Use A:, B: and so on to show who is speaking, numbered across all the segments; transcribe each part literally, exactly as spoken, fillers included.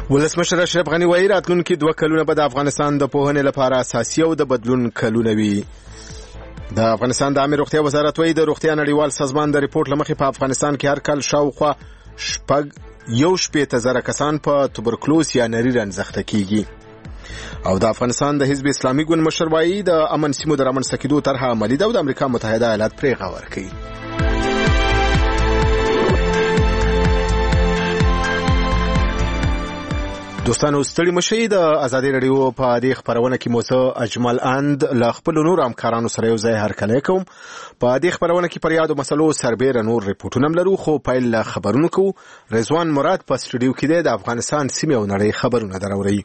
A: ولسمشر اشرف غنی وایي راتلونکي دوه کلونه به د افغانستان د پوهنې لپاره اساسي او د بدلون کلونه وي. د افغانستان د عامه روغتیا وزارت وایي د روغتیا نړیوال سازمان د ریپورت لمخې په افغانستان کې هر کال شاوخوا شپږ یو شپېته زره کسان په توبرکلوز یا نري رنځ اخته کیږي. او د افغانستان د حزب اسلامي ګوند مشر وایي د امن سیمو د رامنځته کېدو طرحه عملي ده او د امریکا متحده ایالات پرېغه ورکوي. دوستانو ستړي مشئ. د ازادي رادیو په دې خبرونه کې مو څه اجمل اند له خپل نور همکارانو سره یو ځای هرکلی کوم. په دې خبرونه کې پر یادو مسلو سربېره نور ریپورټونه هم لرو، خو پیل له خبرونو کوو. رضوان مراد په سټوډیو کې دی د افغانستان سیمې او نړۍ خبرونه دراوړي.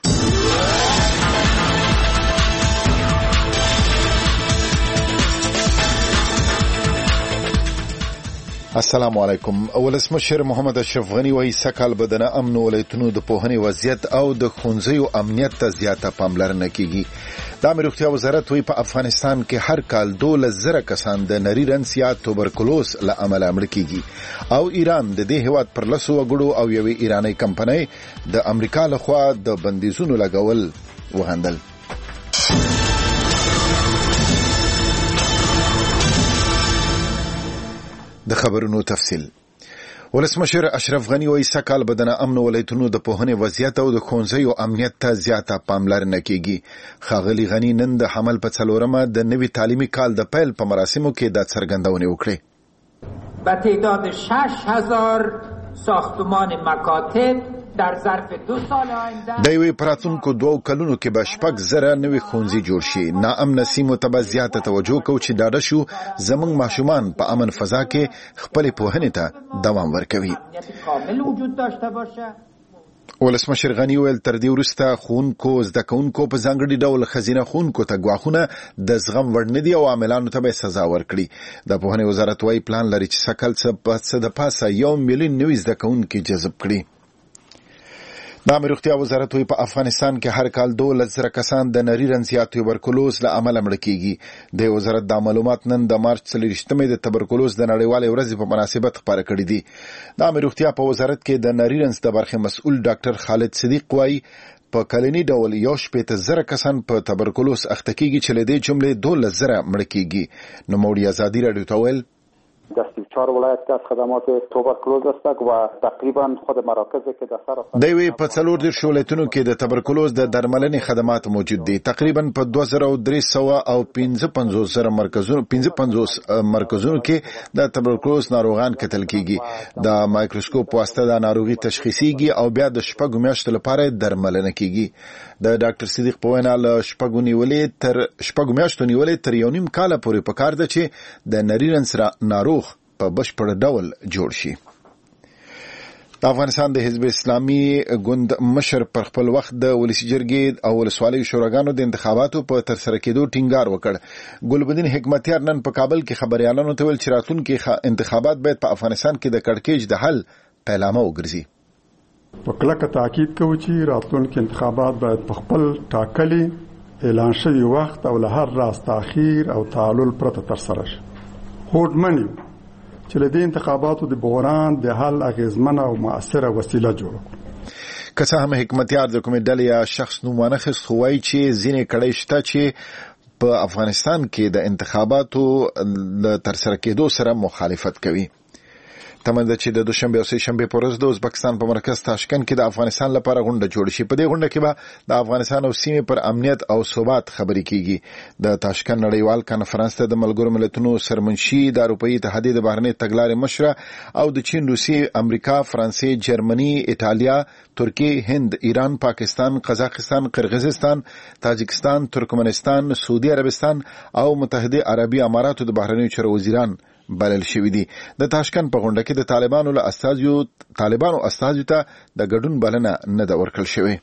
B: السلام علیکم. ولسمشر محمد اشرف غنی وایي سکهال به د امن ولایتونو د پوهنې وضعیت او د ښوونځیو امنیت ته زیاته پاملرنه کیږي. د عامه روغتیا وزارت وایي په افغانستان کې هر کال دولس زره کسان د نري رنځ یا توبرکلوز له امله مړه کیږي او ایران د دې هیواد پر لسو وګړو او یوې ایرانۍ کمپنۍ د امریکا لخوا د بندیزونو لګول وغندل. د خبرونو تفصیل. ولسمشر اشرف غنی وایي سکهال به د امن ولایتونو د پوهنې وضعیت او د ښوونځیو امنیت ته زیاته پاملرنه کیږي. ښاغلي غنی نن د حمل په څلورمه د نوي تعلیمي کال د پیل په مراسمو کې دا څرګندونې وکړې.
C: به تعداد شش هزار ساختمان مکاتب در ظرف دو سال آینده
B: د یوې پراتونکو دوو کلونو کې به شپږ زره نوي ښوونځي جوړ شي. ناامنه سیمو ته به زیاته توجه کوو چې ډاډه شو زموږ ماشومان په امن فضا کې خپلې پوهنې ته دوام ورکوي. ولسمشر غنی ویل تر دې وروسته ښوونکو زده کوونکو په ځانګړي ډول ښځینه ښوونکو ته ګواښونه د زغم وړ نه دي او عاملانو ته به سزا ورکړي. د پوهنې وزارت وایي پلان لري چې سکهال څه د پاسه یو میلیون نوي زده کوونکي جذب کړي. د عامه روغتیا وزارت وایي په افغانستان کې هر کال دولس زره کسان د نري رنځ یا توبرکلوز له امله مړه کیږي. د وزارت دا معلومات نن د مارچ څلوېښتمې د تبرکلوز د نړیوالې ورځې په مناسبت خپاره کړي دي. د عامه روغتیا په وزارت کې د نري رنځ د برخې مسؤل ډاکټر خالد صدیق وایي په کلني ډول یو شپېته زره کسان په تبرکلوز اخته کیږي چې له دې جملې دولس زره مړه کیږي. نوموړي ازادي رادیو ته ویل
D: در سی و چهار ولایت که از خدمات توبرکلوز است و تقریبا خود مراکزی که در سر
B: دوی په څلور دېرش ولایتونو کې د تبرکلوز د درملنې خدمات موجود دي. تقریبا په دوه زره درې سوه او پنځه پنځوس زره مرکزونو پنځه پنځوس مرکزونو کې د تبرکلوز ناروغان کتل کیږي. د مایکروسکوپ واسطه د ناروغي تشخیصیږي او بیا د شپږو میاشتو لپاره درملنه کیږي. د ډاکټر صدیق په وینا له شپږو نیولې تر شپږو میاشتو نیولې تر یو نیم کاله پورې پکار ده چې د نري رنځ ناروغ په بشپړ ډول جوړ شي. د افغانستان د حزب اسلامي ګوند مشر پر خپل وخت د ولسي جرګې او ولسوالیو شوراګانو د انتخاباتو په ترسره کېدو ټینګار وکړ. ګلبدین حکمتیار نن په کابل کې خبريالانو ته ویل چې راتلونکي انتخابات باید په افغانستان کې د کړکېچ د حل پیلامه وګرځي.
E: په کلکه تاکید کوي چې راتلونکي انتخابات باید په خپل ټاکلي اعلان شوی وخت او له هر راز تاخير او تعلل پرته ترسره شي. هوډمنی چې له دې انتخاباتو د بحران د حل اغیزمنه او مؤثره وسیله جوړه کړو.
B: که څه هم حکمتیار د کومې ډلې یا شخص نوم ونه خست، خو وایي چې ځینې کړۍ شته چې په افغانستان کې د انتخاباتو له ترسره کېدو سره مخالفت کوي. تمنده چې د دوشنبه او سه شنبه په ورځ د ازبکستان په مرکز تاشکند کې د افغانستان لپاره غونډه جوړ شي. په دې غونډه کې به د افغانستان او سیمې پر امنیت او ثبات خبرې کیږي. د تاشکند نړیوال کانفرنس ته د ملګرو ملتونو سرمنشي، د اروپאי اتحادیې د بهرنۍ تګلارې مشره او د چین، روسیې، امریکا، فرانسې، جرمني، ایټالیا، ترکیه، هند، ایران، پاکستان، قزاقستان، قرغیزستان، تاجکستان، ترکمنستان، سعودي عربستان او متحده عربي اماراتو د بهرنیو چارو وزیران بلل شوی دي. د تاشکند په غونډه کې د طالبانو له استازیو طالبانو استازیو ته د ګډون بلنه نه ده ورکړل شوې.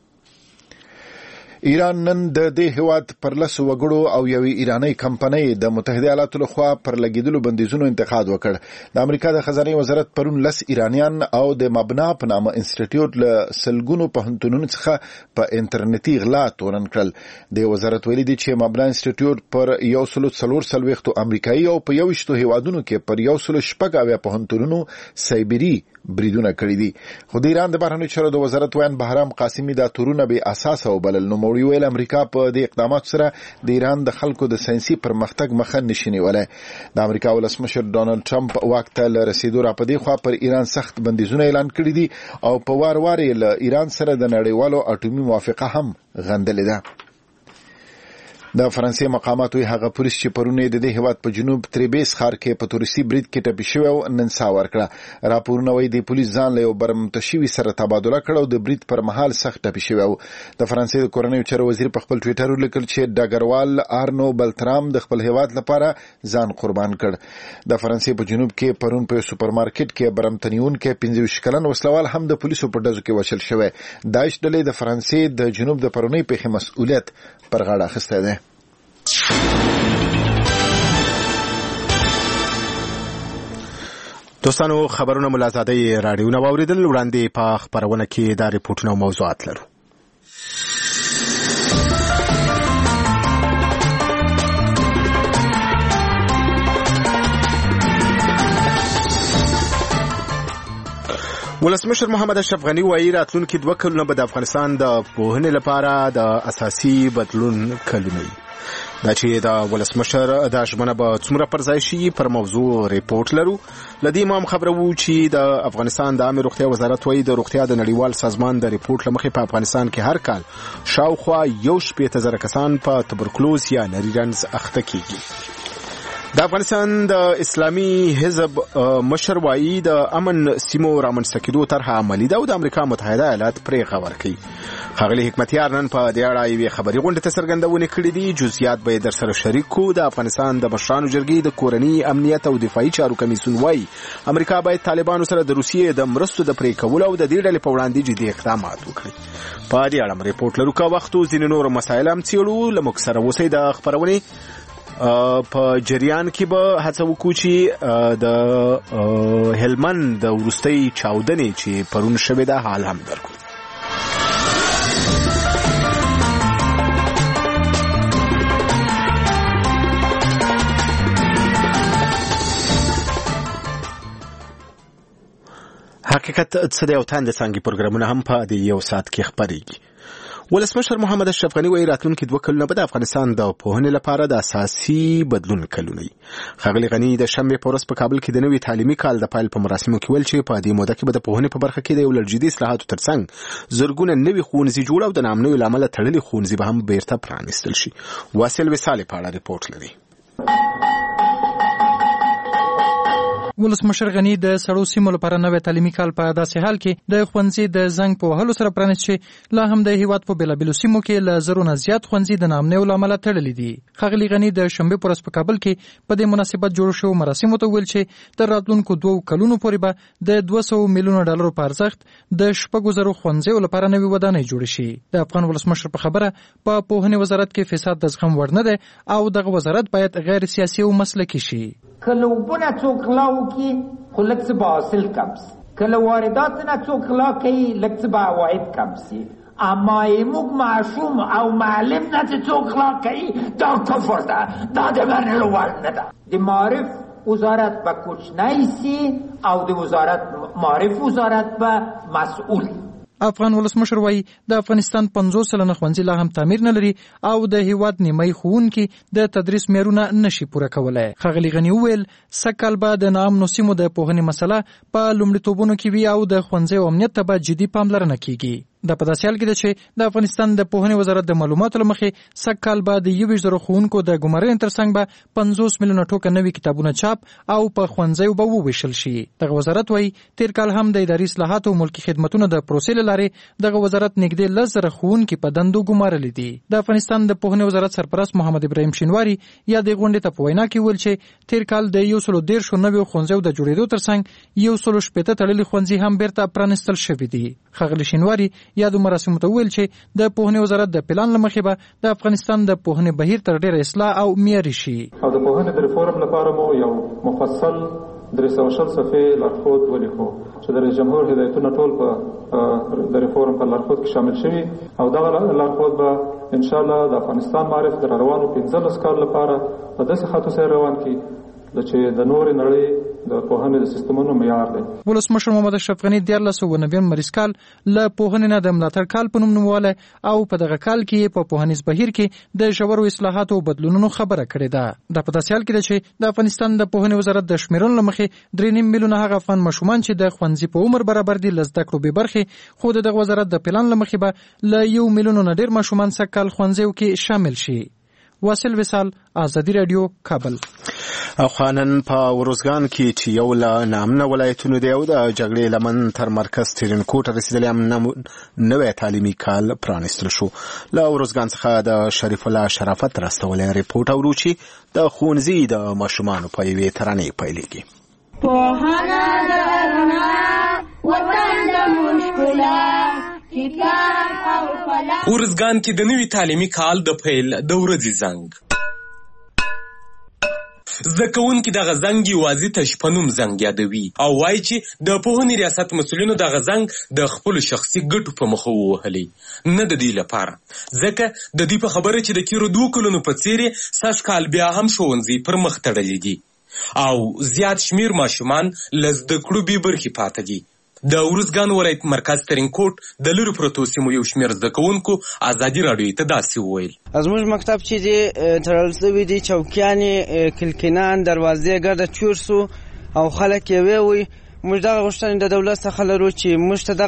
B: ایران نن د دې هیواد پر لسو وګړو او یوې ایرانۍ کمپنۍ د متحده ایالاتو لخوا پر لګیدلو بندیزونو انتقاد وکړ. د امریکا د خزانه وزارت پرون لس ایرانیان او د مبنا په نامه انسټیټیوټ له سلګونو پوهنتونونو څخه په انټرنیټي غلا تورن کړل. د وزارت ویلي دي چې مبنا انسټیټیوټ پر یو سلو څلور څلوېښتو امریکایي او په یویشتو هیوادونو کې پر یو سلو شپږ اویا پوهنتونونو سایبري بریدونه کړي دي. خو د ایران د بهرنیو چارو د وزارت ویان بهرام قاسمي دا تورونه بې اساسه وبلل. نو موري ویل امریکا په دې اقداماتو سره د ایران د خلکو د ساينسي پرمختګ مخه نشي نیولای. د امریکا ولسمشر ډونالد ټرمپ واک ته رسیدو را پدې خوا پر ایران سخت بندیزونه اعلان کړي دي او په وار وار له ایران سره د نړیوالو اټومي موافقه هم غندلې ده. د فرانسې مقاماتو هغه پولیس چې پرونه د دې هیواد په جنوب تریبیس ښار کې په تورسي برید کې ټپي شوی او نن سا ورکړه. راپورونه وايي د پولیس ځان له یو برمتشوي سره تبادله کړه او د برید پر مهال سخت ټپي شوی و. د فرانسې د کورنیو چارو وزیر په خپل ټوئیټر ولیکل چې ډګروال آرنو بلترام د خپل هیواد لپاره ځان قربان کړ. د فرانسې په جنوب کې پرون په سوپرمارکټ کې برمتنیون کې پنځه ویشت کلن وسلوال هم د پولیسو په ډزو کې وشل شوی. داعش ډلې د فرانسې د جنوب د پرونی پیښې مسؤلیت پر غاړه اخیستی دی.
A: دوستانو خبرونه ملازادی رادیو نو اوریدل. وړاندې په خبرونه کې دا ریپورتونه او موضوعات لرو. ولسمشر محمد اشرف غنی وایي راتلونکي دوه کلونه به د افغانستان د پوهنې لپاره د اساسي بدلون کلونه وي. دا چې د ولسمشر د ژمنه به څومره پر ځای شي پر موضوع ریپورت لرو. لدی امام خبرو چې د افغانستان د عامه روغتیا وزارت وایي د روغتیا د نړیوال سازمان د ریپورت لمخې په افغانستان کې هر کال شاوخوا یو شپېته زره کسان په تبرکلوز یا نری رنځ اخته کیږي. د افغانستان د اسلامي حزب مشر وایي د امن سیمو رامنځته کېدو طرحه عملي ده او د امریکا متحده ایالات پرې خبر کوي. ښاغلي حکمتیار نن په دې اړه یوې خبري غونډې ته څرګندونې کړې دي. جزئیات به در سره شریک کو. د افغانستان د مشرانو جرګې د کورني امنیت او دفاعي چارو کمیسیون وایي امریکا باید طالبانو سره د روسیې د مرستو د پرې کولو او د دې ډلې په وړاندې جدي اقدامات وکړي. په دې اړه ریپورت لرو. که وخت ځینې نور مسایل هم څېړو. له موږ سره اوسئ. د خبرونې په جریان کې به هڅه وکړو چې د هلمند د وروستۍ چاودنې چې پرون شوې ده حال هم درکړو. حقیقت څه دی او تاند څنګه پروګرامونه هم په دې یو ساعت کې خبرېږي. ولسمشر محمد اشرف غنی وایي راتلونکي دوه کلونه به د افغانستان د پوهنې لپاره د اساسي بدلون کلونه وي. ښاغلي غنی د شنبې په ورځ په کابل کې د نوي تعلیمي کال د پیل په مراسمو کې ویل چې په دې موده کې به د پوهنې په برخه کې د یو لړ جدي اصلاحاتو ترڅنګ زرګونه نوي ښوونځي جوړ او د ناامنیو له امله تړلي ښوونځي به هم بیرته پرانیستل شي. واصل وصال په اړه ریپورت لري.
F: ولسمشر غنی د سړو سیمو لپاره نوې تعلیمي کال په داسې حال کې د ښوونځي د زنګ په وهلو سره پرانیست چې لا هم د هیواد په بېلابېلو سیمو کې له زرو نه زیات ښوونځي د ناامنیو له امله تړلي دي. ښاغلي غنی د شنبې په ورځ په کابل کې په دې مناسبت جوړ شوو مراسمو ته وویل چې تر راتلونکو دوو کلونو پورې به د دوه سوه میلیونه ډالرو په ارزښت د شپږو زرو ښوونځیو لپاره نوې ودانۍ جوړې شي. د افغان ولسمشر په خبره په پوهنې وزارت کې فساد د زغم وړ نه دی او دغه وزارت باید غیر سیاسي او مسلکي شي.
C: کله وبونه څوک غلا وکړي خو لږ څه به حاصل کم سي، کله واردات نه څوک غلا کوي لږ څه به عواید کم سي. اما موږ معشوم او معلم نه چې څوک غلا کوي دا کفر ده، دا د منلو وړ نه ده. د معارف وزارت به کوچنی سي او د وزارت معارف وزارت به مسئول.
F: افغان ولسمشر وایي د افغانستان پنځوس سلنه ښوونځي لا هم تعمیر نه لري او د هیواد نیمایي ښوونکي د تدریس معیارونه نشي پوره کولی. ښاغلي غني وویل سږکال به د ناامنو سیمو د پوهنې مسله په لومړیتوبونو کې وي او د ښوونځیو امنیت ته به جدي پاملرنه کیږي. دا په داسې حال کې ده چې د افغانستان د پوهنې وزارت د معلوماتو له مخې سږکال به د یوویشت زرو ښوونکو د ګمارنې ترڅنګ به پنځوس میلیونه ټوکه نوي کتابونه چاپ او په ښوونځیو به وویشل شي. دغه وزارت وایي تیر کال هم د اداري اصلاحاتو او ملکي خدمتونو د پروسې له لارې دغه وزارت نږدې لس زره ښوونکي په دندو ګمارلي دي. د افغانستان د پوهنې وزارت سرپرست محمد ابراهیم شینواري یا د غونډې ته په وینا کې ویل چې تیر کال د یو سلو دېرشو نویو ښوونځیو د جوړېدو ترڅنګ یو سلو شپېته تړلي ښوونځي هم بیرته پرانیستل شوي دي. ښاغلي شینواري یا د مراسمو ته ویل چې د پوهنې وزارت د پلان له مخې به د افغانستان د پوهنې بهیر تر ډېره اصلاح او معیاري شي.
G: او د پوهنې د ریفورم لپاره مو یو مفصل درې سوه شل صفحې لارښود ولیکو چې د رئیس جمهور هدایتونه ټول په د ریفورم په لارښود کې شامل شوي او دغه لارښود به انشاءالله د افغانستان معرف د روانو پنځلس کال لپاره په داسې خطو سره روان کړي چې د نورې نړۍ د پوهنې د سیستمونو معیار دی.
F: ولسمشر محمد اشرف غني د دیارلس سوه نوي مریض کال له پوهنې نه د ملاتړ کال په نوم نوموالی او په دغه کال کې په پوهنیز بهیر کې د ژورو اصلاحاتو او بدلونونو خبره کړې ده. دا په داسې حال کې ده چې د افغانستان د پوهنې وزارت د شمیرنو له مخې درې نیم میلیونه هغه افغان ماشومان چې د ښوونځي په عمر برابر دي له زده کړو بې برخې، خو د دغه وزارت د پلان له مخې به له یو میلیون نه ډېر ماشومان سږکال ښوونځیو کې شامل شي. واصل وصال، آزادي رادیو، کابل.
A: او خانن په وروزګان کې چې یو له نامنه ولایتونو دی او د جګړې لمن تر مرکز ترینکوټ رسیدلی هم نوی تعلیمي کال پرانیستل شو. له وروزګان څخه د شریف الله شرافت راستولی ریپورټ اورو چې د ښوونځي د ماشومانو په یوې ترانې پیلېږي.
H: پوهنه د رڼا وطن د مشکله
I: ورزګان کې د نوي تعلیمي کال د پیل د ورځې زنګ زده کوونکي دغه زنګ یوازې تش په نوم زنګ یادوي او وایي چې د پوهنې ریاست مسؤلینو دغه زنګ د خپلو شخصي ګټو په مخه ووهلی، نه د دې لپاره، ځکه د دې په خبره چې د تېرو دوو کلونو په څېر یې سږ کال بیا هم ښوونځي پر مخ تړلي دي او زیات شمیر ماشومان له زده کړو بې برخې پاته دي. د ورزګان ولایت مرکز ترینکوټ د لرې پرتو سیمو یو شمېر زده کوونکو ازادي راډیو ته داسې وویل:
J: زموږ مکتب چې دی تړل شوي دي، چوکیانې، کلکینان، دروازې ګرده چور سو او خلک یې ووی موږ دغه غوښتنې د دولت څخه لرو چې موږ ته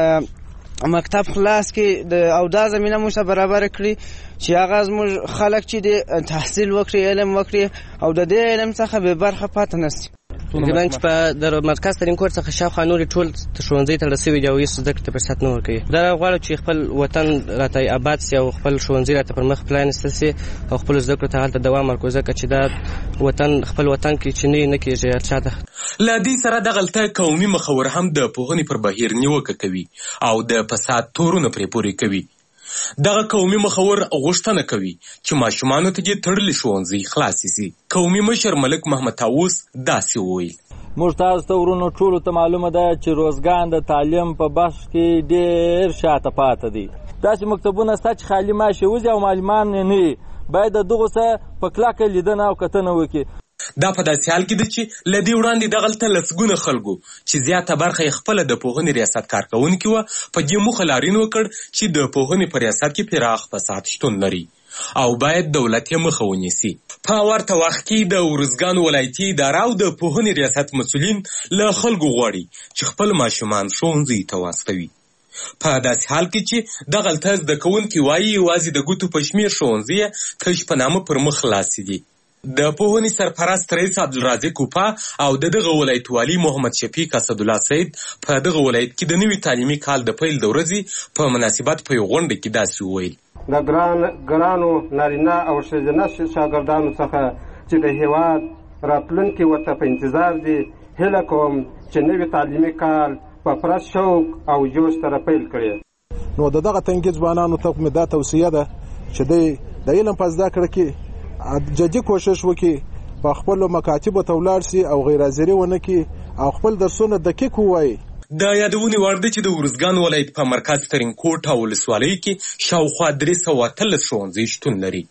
J: دغه مکتب خلاص کړي او دا زمینه موږ ته برابره کړي چې هغه زموږ خلک چې دی تحصیل وکړي، علم وکړي او د دې علم څخه بې برخه پاتې نه سي.
K: تقریبا چې په د مرکز ترینکوټ څخه شاوخوا نورې ټول ښوونځي تړل شوي دي او هېڅ زده کړې ته فرصت نه ورکوي. دا غواړو چې خپل وطن راته اباد سي او خپل ښوونځي راته پر مخ پرانیستل سي او خپلو زده کړو ته هلته دوام ورکړو، ځکه چې دا وطن خپل وطن کې چې نه نه کېږي هر ده.
I: له دې سره دغلته قومي مخور هم د پوهنې پر بهیر نیوکه کوي او د فساد تورونه پرې پورې کوي. دغه قومي مخور غوښتنه کوي چې ماشومانو ته دې تړلي ښوونځي خلاصې سي. قومي مشر ملک محمد طاووس داسې وویل:
L: موږ تاسو ته ورونو ټولو ته معلومه ده چې روزګان د تعلیم په بخش کې ډېر شاته پاته دی. داسې مکتبونه شته چې خالي ماشې وځي او معلمان نه وي، باید د دغو څه په کلکه لیدنه او کتنه وکړي.
I: دا په داسې حال کې ده چې له دې وړاندې دغلته لسګونه خلکو چې زیاته برخه یې خپله د پوهنې ریاست کارکوونکي وه په دې موخه لارین وکړ چې د پوهنې په ریاست کې پراخ فساد شتون لري او باید دولت یې مخه ونیسي. په ورته وخت کې د ورزګان ولایتي اداره او د پوهنې ریاست مسؤلین له خلکو غواړي چې خپل ماشومان ښوونځي ته واستوي. په داسې حال کې چې دغلته زده کوونکي وایي یوازې د ګوتو په شمېر ښوونځي یې تش په نامه پر مخ خلاصې دي. د پوهنې سرپرست رئیس عبدالرازق کوپا او د دغه ولایت والي محمد شفیق اسدالله سید په دغه ولایت کې د نوي تعلیمي کال د پیل د ورځې په مناسبت په یو غونډه کې داسې وویل:
M: د ګرانو نارینه او ښځینه شاګردانو څخه چې د هېواد راتلونکي ورته په انتظار دي، هیله کوم چې نوي تعلیمي کال په پوره شوق او جوش سره پیل کړي.
N: نو د دغه تنکي ځوانانو ته مې دا توصیه ده چې دوی د علم په زده کړه کې جدي کوشش وکړي، په خپلو مکاتبو ته ولاړ سي او غیر حاضري ونه کړي او خپل درسونه دقیق ووایي.
I: د یادونې وړ ده چې د ورزګان ولایت په مرکز ترینکوټ او ولسوالۍ کې شاوخوا درې سوه اتلس ښوونځي شتون لري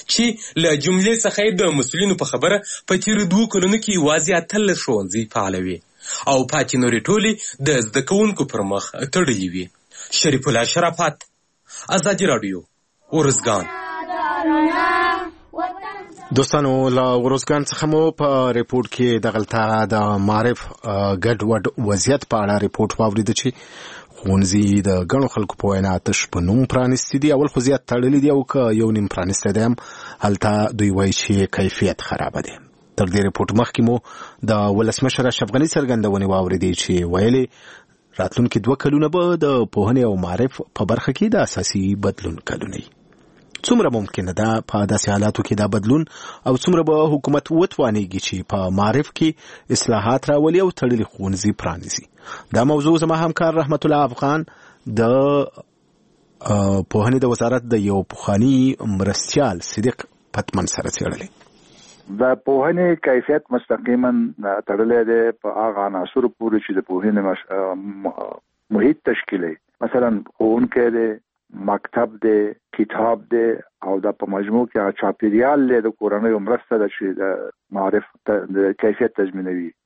I: چې له جملې څخه یې د مسؤلینو په خبره په تېرو دوو کلونو کې یوازې اتلس ښوونځي فعاله وي او پاتې نورې ټولې د زده کوونکو پر مخ تړلي وي. شریف الله شرافت، ازادي راډیو، ورزګان.
A: دوستانو له ورزګان څخه مو په ریپورت کې دغلته د معرف ګډوډ وضعیت په اړه ریپورت واورید چې ښوونځي د ګڼو خلکو په وینا تش په نوم پرانیستي دي، اول خو زیات تړلي دي او که یو نیم پرانیستی دی هم هلته دوی وایي چې کیفیت خرابه دی. تر دې ریپورت مخکې مو د ولسمشر اشرف غني څرګندونې واورېدې چې ویلې راتلونکي دوه کلونه به د پوهنې او معرف په برخه کې د اساسي بدلون کلونه وي. څومره ممکنه ده په داسې حالاتو کې دا بدلون او څومره به حکومت وتوانیږي چې په معرف کې اصلاحات راولي او تړلي ښوونځي پرانیزي؟ دا موضوع زما همکار رحمت الله افغان د پوهنې د وزارت د یو پخواني مرستیال صدیق پتمن سره څېړلې.
O: د پوهنې کیفیت مستقیما تړلی دی په هغه عناصرو پورې چې د پوهنې محیط تشکیلوي، مثلا ښوونکی دی، مکتب دی، کتاب دی او دا په مجموع کې چاپیریال دی، د کورنیو مرسته ده چې د معرف د کیفیت تضمینوي.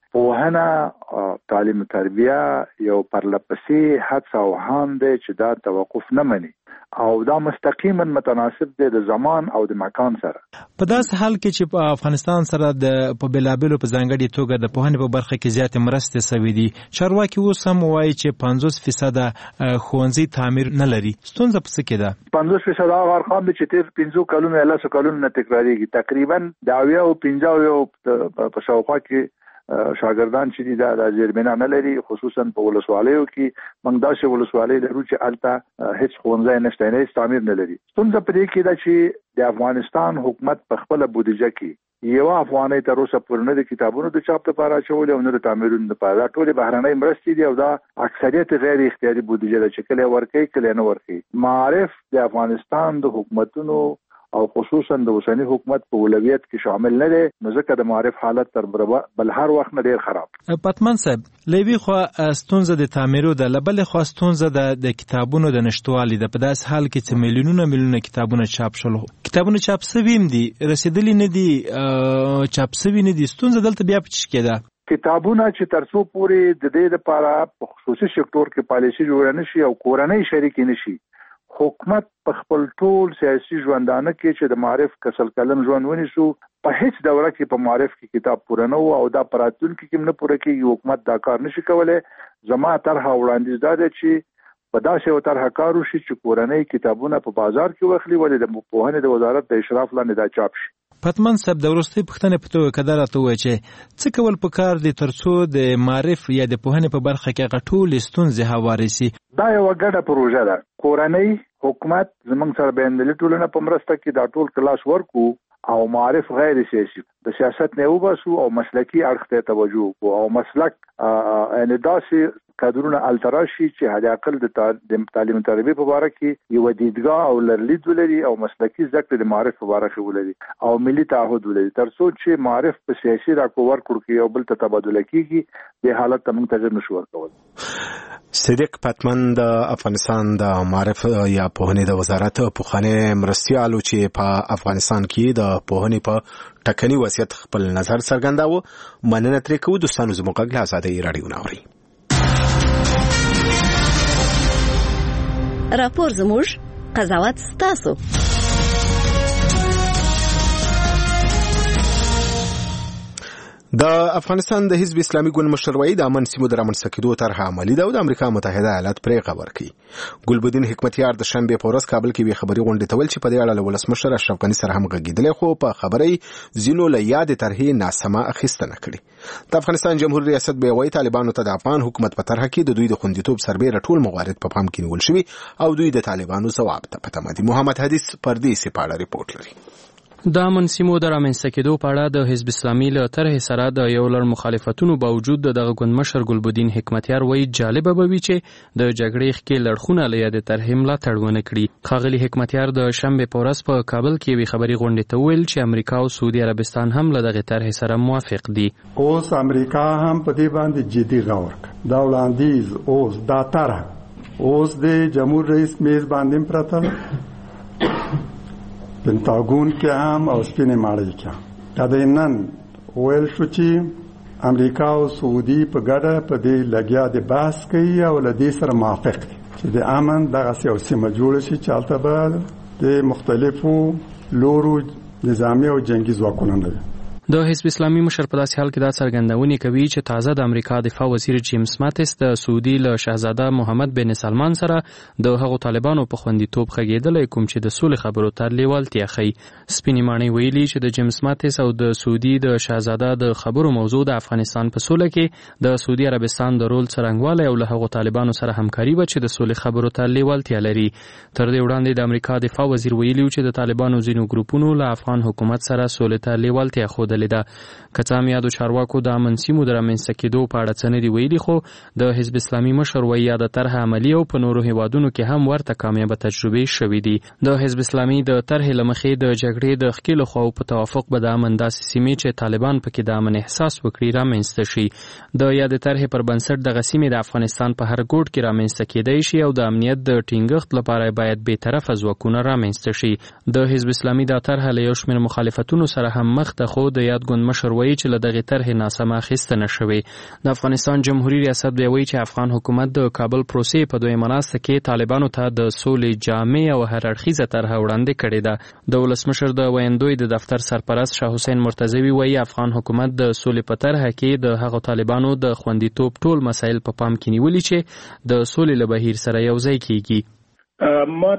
O: پوهنه تعلیم تربیه یو پرلپسې هڅه او هان دی چې دا توقف نه مني او دا مستقیما متناسب دی د زمان او د مکان سره.
P: په داسې حال کې چې په افغانستان سره د په بلابلو په ځانګړي توګه د پوهنې په برخه کې زیاتې مرستې سوي دي، چارواکي اوس هم وایي چې پنځوس فیصده ښوونځي تعمیر نه لري. ستونزه په څه کې ده؟
O: پنځوس فیصده هغه ارقام دي چې تیر پنځو کلونو یا لسو کلونو نه تکراریږي. تقریبا د اویا او پنځه اویا په شاوخوا کې شاګردان چې دي دا د زیربنا نه لري، خصوصا په ولسوالیو کې موږ داسې ولسوالۍ لرو چې هلته هیڅ ښوونځی نشته، نه هیڅ تعمیر نه لري. ستونزه په دې کې ده چې د افغانستان حکومت په خپله بودیجه کې یو افغانۍ تر اوسه پورې نه د کتابونو د چاپ لپاره اچولې او نه د تعمیرونو لپاره. دا ټولې بهرنۍ مرستې دي او دا اکثریت غیر اختیاري بودیجه ده چې کله ورکوي کله نه ورکوي. معارف د افغانستان د حکومتونو او خصوصا د اوسنی حکومت په اولویت کې شامل نه دی، نو ځکه د معارف حالت تر بل هر وخت نه ډیر خراب.
P: پتمن صاحب، لوی خو ستونزه د تعمیرو ده، لبل خو ستونزه د د کتابونو د نشټوالي ده. په داس حال کې چې میلیونونه میلیونونه کتابونه چاپ شول، کتابونه چاپ سوي دي، رسیدلی نه دي، چاپ سوي نه دي. ستونزه دلته بیا پچ کېده
O: کتابونه چې ترڅو پورې د دې لپاره په خصوصي سکتور کې پالیسي جوړه نشي او کورنۍ شریک نشي، حکومت په خپل ټول سیاسي ژوندانه کې چې د معارف کسل کلن ژوند ونیسو، په هیڅ دوره کې په معارف کې کتاب پوره نه و او دا پراتون کې کوم نه پوره کېږي. حکومت دا کار نشي کولای. زما طرحه وړاندیز دا دی چې په داسې یو طرحه کار وشي چې کورنۍ کتابونه په بازار کې واخلي، ولې د پوهنې د وزارت د اشراف لاندې دا چاپ شي.
P: پتمن صاحب، د وروستۍ پوښتنې په توګه که دا راته ووایي چې څه کول پکار دي تر څو د معارف یا د پوهنې په برخه کې هغه ټولې ستونزې هوارې سي؟
O: دا یوه ګډه پروژه ده. کورنۍ، حکومت، زموږ سره بینالمللي ټولنه په مرسته کې دا ټول کلاس ورکو او معارف غیر سیاسي د سیاست نه وباسو او مسلکي اړخ ته توجه وکړو او مسلک ان داسې کادرونه التراشي چې حد اقل د تعلیم تربیه په اړه کې یو دیدګاه او لرلید ولري او مسلکي زده کړې د معارف په اړه کې ولري او ملي تعهد ولري، ترڅو چې معارف په سیاسي راکوور کړي او بل ته تبادله کیږي. د حالت ته موږ تغیر نشو ورکول.
A: صدیق پتمن د افغانستان د معارف یا پوهنې د وزارت پوخانه مرستیالو چې په افغانستان کې د پوهنې په ټکنی وضعیت خپل نظر څرګنداوه. مننه ترې کوو. دوستانو زموږ غږ له آزادۍ راډیو نه اورئ.
Q: راپور زموږ، قضاوت ستاسو.
A: د افغانستان د حزب اسلامي ګوند مشر وایي د امن سیمو د رامنځته کېدو طرحه عملي ده او د امریکا متحده ایالات پرې خبر کوي. ګلبدین حکمتیار د شنبې په ورځ کابل کې وی خبري غونډه تول چې په دې اړه له ولسمشر اشرف غني سره هم غږیدل، خو په خبرې زینو له یاد طرحې ناسمه اخیستنه کړي. د افغانستان جمهوریت ریاست به وایي طالبانو ته د افغان حکومت په طرحه کې د دوی د خوندیتوب سربېره ټول موارد په پام کې نیول شوي او دوی د طالبانو ځواب ته پته مدي. محمد حدیث پردیسي په اړه ریپورت لري.
R: د امن سیمو د رامنځته کېدو په اړه د حزب اسلامي له طرحې سره د یو لړ مخالفتونو باوجود دغه ګوند مشر ګلبدین حکمتیار وایي جالبه به وي چې د جګړې ښکېل لړخونه له یادې طرحې ملاتړ ونه کړي. ښاغلي حکمتیار د شنبې په ورځ په کابل کې یوې خبري غونډې ته وویل چې امریکا او سعودي عربستان هم له دغې طرحې سره موافق دي.
E: اوس امریکا هم په دې باندې جدي غور کوي. دا وړاندیز اوس دا طرح اوس د جمهور رئیس میز باندې پرته پنتاګون کې هم او سپینې ماړۍ کې هم دا د نن ویل شو چې امریکا او سعودي په ګډه په دې لګیا د بحث کوي او له دې سره موافق دي چې د امن دغسې یو سیمه جوړه شي چې هلته به د مختلفو لورو نظامي او جنګي ځواکونه نه وي.
R: د حزب اسلامي مشر په داسې حال کې دا څرګندونې کوي چې تازه د امریکا دفاع وزیر جیمز ماتس د سعودي له شاهزاده محمد بن سلمان سره د هغو طالبانو په خوندیتوب غږېدلی کوم چې د سولې خبرو ته لیوالتیا ښیي. سپینې ماڼۍ ویلي چې د جیمز ماتس او د سعودي د شاهزاده د خبرو موضوع د افغانستان په سوله کې د سعودي عربستان د رول څرنګوالی او له هغو طالبانو سره همکاري وه چې د سولې خبرو ته لیوالتیا لري. تر دې وړاندې د امریکا دفاع وزیر ویلي چې د طالبانو ځینو ګروپونو له افغان حکومت سره سولې ته لیوالتیا ښودلې ده. که څه هم یادو چارواکو د امن سیمو د رامنځته کېدو په اړه څه نه دي ویلي، خو د حزب اسلامي مشر وایي یاده طرحه عملي او په نورو هیوادونو کې هم ورته کامیابه تجربې شوي دي. د حزب اسلامي د طرحې له مخې د جګړې د ښکېلو خواو په توافق به د امن داسې سیمې چې طالبان پکې د امن احساس وکړي رامنځته شي. د یادې طرحې پر بنسټ دغه سیمې د افغانستان په هر ګوټ کې رامنځته کېدی شي او د امنیت د ټینګښت لپاره باید بېطرفه ځواکونه رامنځته شي. د حزب اسلامي دا طرحه له یو شمېر مخالفتونو سره هم مخ ده، خو د یاد ګوند مشر وایي چې له دغې طرحې ناسمه اخیستنه شوې. د افغانستان جمهوریت ریاست بیا وایي چې افغان حکومت د کابل پروسې په دویمه ناسته کې طالبانو ته د سولې جامع او هر اړخیزه طرحه وړاندې کړې ده. د ولسمشر د ویندوی د دفتر سرپرست شاه حسین مرتضوي وایي افغان حکومت د سولې په طرحه کې د هغو طالبانو د خوندیتوب ټول مسایل په پام کې نیولي چې د سولې له بهیر سره یوځای کیږي.
S: ما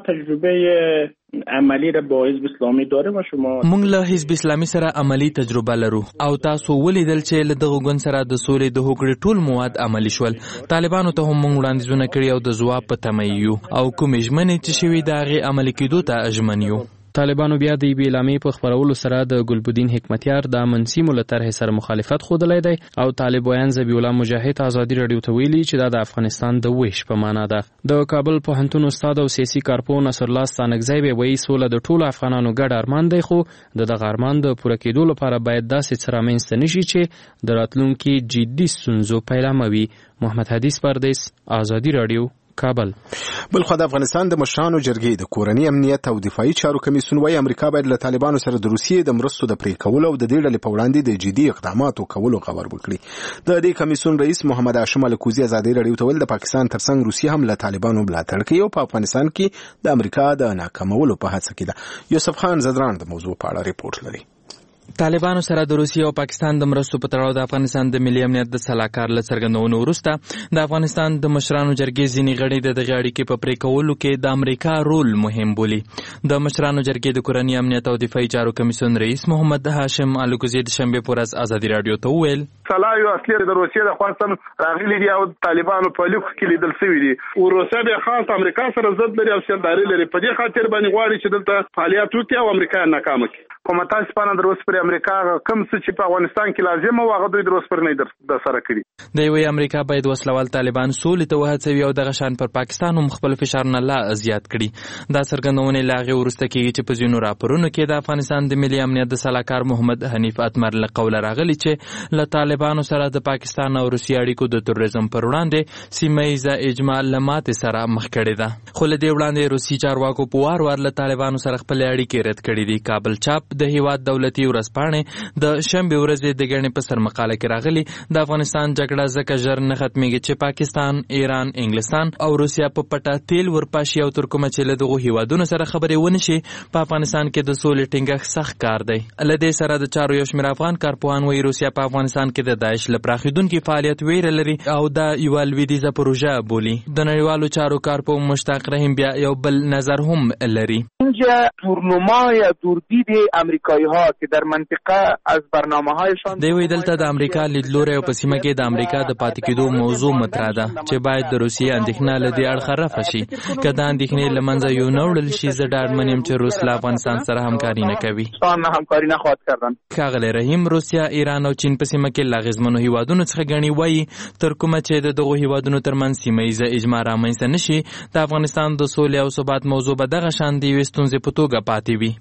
S: تجربه عملی را با حزب اسلامی داریم و شما
T: مونږ له حزب اسلامي سره عملی تجربه لرو او تاسو ولیدل چې له دغه ګوند سره د سولې د هوکړې ټول مواد عملی شول. طالبانو ته هم مونږ وړاندیزونه کړي او د ځواب په تمه یو او کومې ژمنې چې شوي د هغې عملي کېدو ته ژمن یو.
R: طالبانو بیا د یوې اعلامیې په خپرولو سره د ګلبدین حکمتیار د منسیمو له طرحې سره مخالفت ښودلی دی او طالب ویان ذبیح الله مجاهد ازادي راډیو ته ویلي چې دا د افغانستان د ویش په معنا ده. د کابل پوهنتون استاد او سیاسي کارپوه نصرالله ستانکزی به وایي سوله د ټولو افغانانو ګډ ارمان دی، خو د دغه ارمان د پوره کېدو لپاره باید داسې څه رامنځته نشي چې د راتلونکي جدي ستونزو پیلامه وي. محمد حدیث پردیس، ازادي راډیو، کابل.
A: بل خو د افغانستان د مشرانو جرګې د کورني امنیت او دفاعي چارو کمیسیون وايي امریکا باید له طالبانو سره د روسیې د مرستو د پرې کولو او د دې ډلې په وړاندې د جدي اقداماتو کولو خبر وکړي. د دې کمیسیون رئیس محمد هاشم الکوزي ازادي راډیو ته ویل د پاکستان ترڅنګ روسیه هم له طالبانو ملاتړ کوي او په افغانستان کې د امریکا د ناکامولو په هڅه کې ده. یوسف خان زدران د موضوع په اړه ریپورت لري.
T: طالبانو سره د روسیې او پاکستان د مرستو په تړاو د افغانستان د ملي امنیت د سلاکار له څرګندونو وروسته د افغانستان د مشرانو جرګې ځینې غړي د دغې اړیکې په پرې کولو کې د امریکا رول مهم بولي. د مشرانو جرګې د کورني امنیت او دفاعي چارو کمیسیون رئیس محمد هاشم الکوزي د شنبې په ورځ ازادي راډیو ته وویل
U: سلا یو اصلي د روسیې د افغانستان راغلي دي او طالبانو په لیکو کې لیدل شوي دي او روسیه د خاص امریکا سره ضد لري او سیالداري لري. په دې خاطر باندې غواړي چې دلته فعالیت وکړي او امریکا ناکام کړي. کومه تاسو په نظر اوس پر امریکا کوم څه چې په افغانستان کې لازم او هغه دوی د اوس پر نه د سره کړي.
T: د یوې امریکا باید وسلوال طالبان سولې ته وهڅوي او دغه شان پر پاکستان هم خپل فشار نه لا زیات کړي. دا څرګندونې لا هغې وروسته کېږي چې په ځینو راپورونو کې د افغانستان د ملي امنیت د سلاکار محمد حنیف اتمر له قوله راغلي چې له طالبانو سره د پاکستان او روسیې اړیکو د تروریزم پر وړاندې سیمه ییزه اجماع له ماتې سره مخ کړې ده. خو له دې وړاندې روسي چارواکو په وار وار له طالبانو سره خپلې اړیکې رد کړې دي. کابل چاپ د هیواد دولتي ورځپاڼې د شنبې ورځې د ګڼې په سر مقاله کې راغلي د افغانستان جګړه ځکه ژر نه ختمېږي چې پاکستان، ایران، انګلستان او روسیه په پټه تیل ورپاشي او تر کومه چې له دغو هیوادونو سره خبرې ونشي په افغانستان کې د سولې ټینګښت سخت کار دی. له دې سره د چارو یو شمېر افغان کارپوهان وایي روسیه په افغانستان کې د داعش له پراخېدونکي فعالیت ویره لري او دا یوه لویدیځه پروژه بولي. د نړیوالو چارو کارپوه مشتاق رحیم بیا یو بل نظر هم لري.
V: اینجا تورنما یا دوردید امریکایی ها که در منطقه از برنامه هایشان
T: دی وی دلته د امریکا لیدلوری او په سیمه کې د امریکا د پاتې کېدو موضوع مطرح ده چې باید د روسیې اندېښنه له دې اړخه رفع شي. که دا اندېښنې له منځه یو نه وړل شي زه ډاډمن یم چې روس له افغانستان سره همکاري نه کوي.
V: همکاري نخواهد کردن.
T: ښاغلی رحیم روسیه، ایران او چین په سیمه کې له اغېزمنو هیوادونو څخه ګڼي وایي تر کومه چې د دغو هیوادونو ترمنځ سیمه ییزه اجماع رامنځته نه شي د افغانستان د سولې او ثبات موضوع به دغه شان د یوې ستونزې په توګه پاتې وي.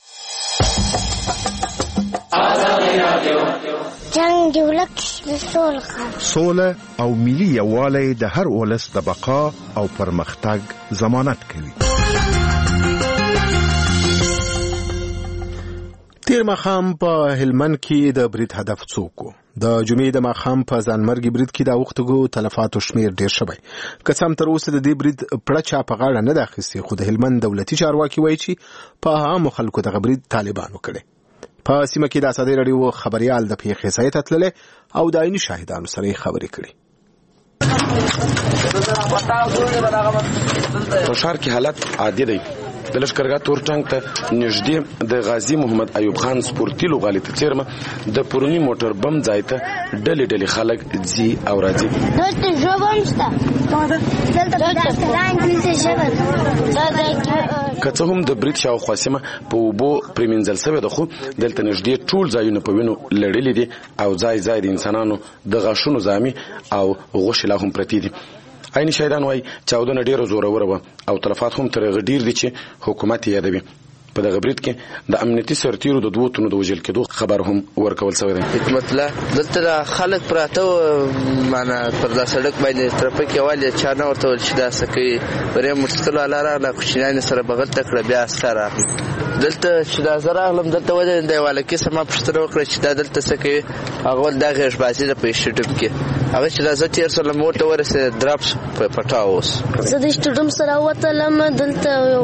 W: جنگ د ولس د سولې
X: سوله او ملي یووالی د هر ولس د بقا او پرمختګ ضمانت کوي.
A: تیر ماښام په هلمند کې د برید هدف څوک و؟ د جمعې د ماښام په ځانمرګي برید کې د اوښتو تلفاتو شمېر ډېر شوی. که څه هم تر اوسه د دې برید پړه چا په غاړه نه ده اخیستې، خو د هلمند دولتي چارواکي وایي چې په عامو خلکو دغه برید طالبانو کړی. په سیمه کې د ازادي راډیو خبریال د پیښې ځای ته تللی او د عیني شاهدانو سره یې خبرې کړې.
Y: په ښار کې حالت عادي دی. د لښکرګاه تور ټانک ته نږدې د غازی محمد ایوب خان سپورتي لوغالي ته څیرمه د پرونی موټر بم ځای ته ډلې ډلې خلک ځي او راځي.
W: دلته ژوبه نشته،
Y: که څه هم د برید شاوخوا سیمه په اوبو پرېمینځل سوې ده، خو دلته نږدې ټول ځایونه په وینو لړلي دي او ځای ځای د انسانانو د غاښونو زامي او غوښې لا هم پرتې دي. عیني شاهدان وایي چاودنه ډېره زوروره وه او تلفات هم تر هغه ډېر دي چې حکومت یې یادوي. په دغه برید کې د امنیتي سرتیرو د دوو تنو د وژل کېدو خبر هم ورکول شوی دی.
J: حکمت الله دلته د خلک پراته معنا پر دا سړک باندې ترپک یوالې چا نه ورته ول چې دا څه کوي. پرې موټرسایکل والا راغله، کوچنیان سره بغل ته کړه، بیا ستا راغی.
B: دلته چې دا زه راغلم دلته ودرېدم د یو هلکي څخه ما پوښتنه وکړه چې دا دلته څه کوي. هغه ویل دا غېږبازي ده په انسټیټیوټ کې. هغه چې دا زه تېر شولم ورته ورسېد دراب په پټاو اوس
W: زه د انسټیټیوټ سره وتلم. دلته یو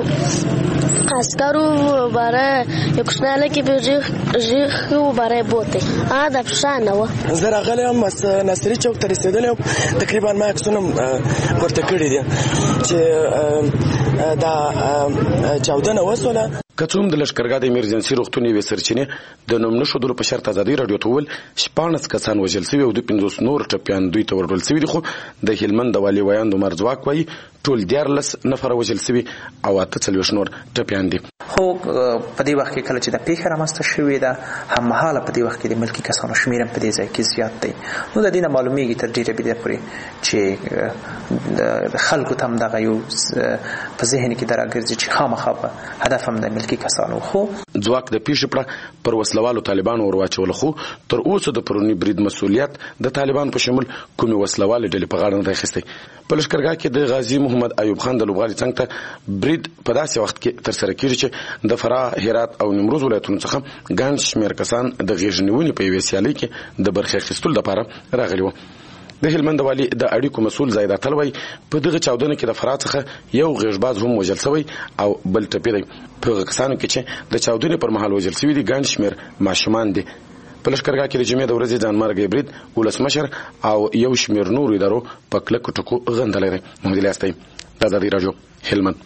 W: عسکرو باره یو کوچنی هلک یې په غېږ و باره یې بوتی هغه د پښانه وه.
C: زه راغلی یم ناصري چوک ته رسېدلی یم. تقریبا ما عکسونه ورته کړي دي چې دا چاودنه وسوله.
Y: که څه هم د لښکرګاه د ایمرجنسي روغتون یوې سرچینې د نوم نه ښودلو په شرط ازادي راډیو ته وویل شپاړس کسان وژل سوي او دوی پنځوس نور ټپیان دوی ته ورکړل سوي دي. خو د هلمند د والي ویاند عمر ځواک وایي ټول دیارلس نفره وژل سوي او اته څلوېښت نور ټپیان دي.
D: خو په دې وخت کې کله چې د پیښه رامنځته شوې ده هممهاله په دې وخت کې د ملکي کسانو شمېر هم په دې ځای کې زیات دی. نو د دې نه معلومیږي تر ډېره بده پورې چې خلکو ته هم دغه یو په ذهن کې راګرځي چې خامخا په هدف هم د ملکي کسانو. خو
Y: ځواک د پیښې پړه پر وسلوالو طالبانو ور واچول. خو تر اوسه د پرونی برید مسؤلیت د طالبان په شمول کومې وسلوالې ډلې په غاړه نه دی اخیستی. په لښکرګاه کې د غازي محمد ایوب خان د لوبغالي څنګ ته برید په داسې وخت کې ترسره کېږي چې د فراه، هرات او نیمروز ولایتونو څخه ګڼ شمېر کسان د غېږ نیونې په یوې سیالۍ کې د برخې اخیستلو لپاره راغلي وو. د هلمند والي د اړیکو مسؤل زاید اتل وایي په دغه چاودنه کې د فراه څخه یو غېږباز هم وژل شوی او بل ټپي دی. په هغه کسانو کې چې د چاودنې پر مهال وژل شوي دي ګڼ شمېر ماشومان دي. په لښکرګاه کې د جمعې د ورځې ځانمرګي برید ولسمشر او یو شمېر نورو ادارو په کلکو ټکو غندلی دی. محمد الیاس دی، د ازادي راډیو، هلمند.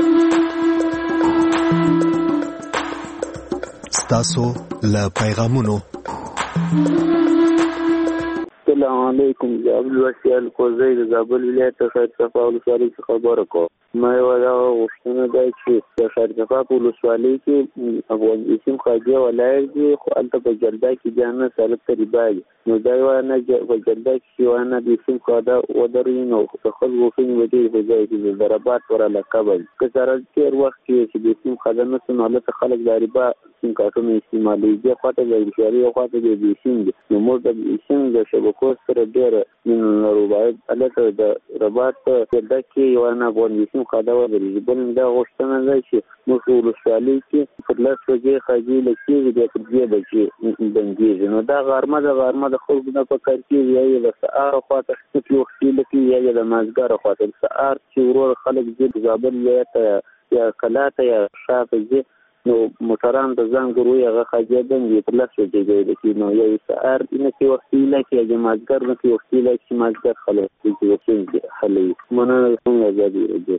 F: ستاسو له پیغامونو.
G: السلام علیکم. زه عبدالواسع القوزی د زابل ولایت خیر صفا ولسوالۍ څخه خبره کوم. ما یوه دغه غوښتنه ده چې د خیر صفا په ولسوالۍ کې افغان جسیم خواجه ولایر دي خو هلته په جلده کې بیا نه سړک ته ربا دي. نو دا یوه نه په جلده کې چې یوه نه د جسیم خواده ودروي نو د خلکو ښځې به ډېرې په ځای کې د ضربات ور علاقه دي. که سره تېر وخت کې چې د جسیم خواده نه شو نو هلته خلک د ربا سیم کارټونه استعمالوي. دې خوا ته د بشاري او خوا ته د جسیم دي. نو موږ د جسیم د شبکو سره ډېره مینه لرو. باید هلته د رباط په جلده کې یوه نه افغان جسیم خواده ودرېږي. بل دا غوښتنه ده چې موږ په ولسوالۍ کې پر لس بجې خواجې لکېږي بیا پر دوې بجې بندېږي. نو دا غرمه د غرمه د خلکو نه په کار کېږي یا یې د سهاره خوا ته ټکي وختي لکي یا یې د مازدیګره خوا ته. د سهار چې ورور خلک ځي د زابل ولایت ته یا کلا ته یا شاته ځي نو موټران د زنګ ور وي هغه خواجې بندي پر لس بجې ځای لکي. نو یا یې سهار نه کې وختي لکي یا د مازدیګر نه کې وختي لکي چې مازدیګر خلک چې وختي خلک مننه څنګه ازادي راځي.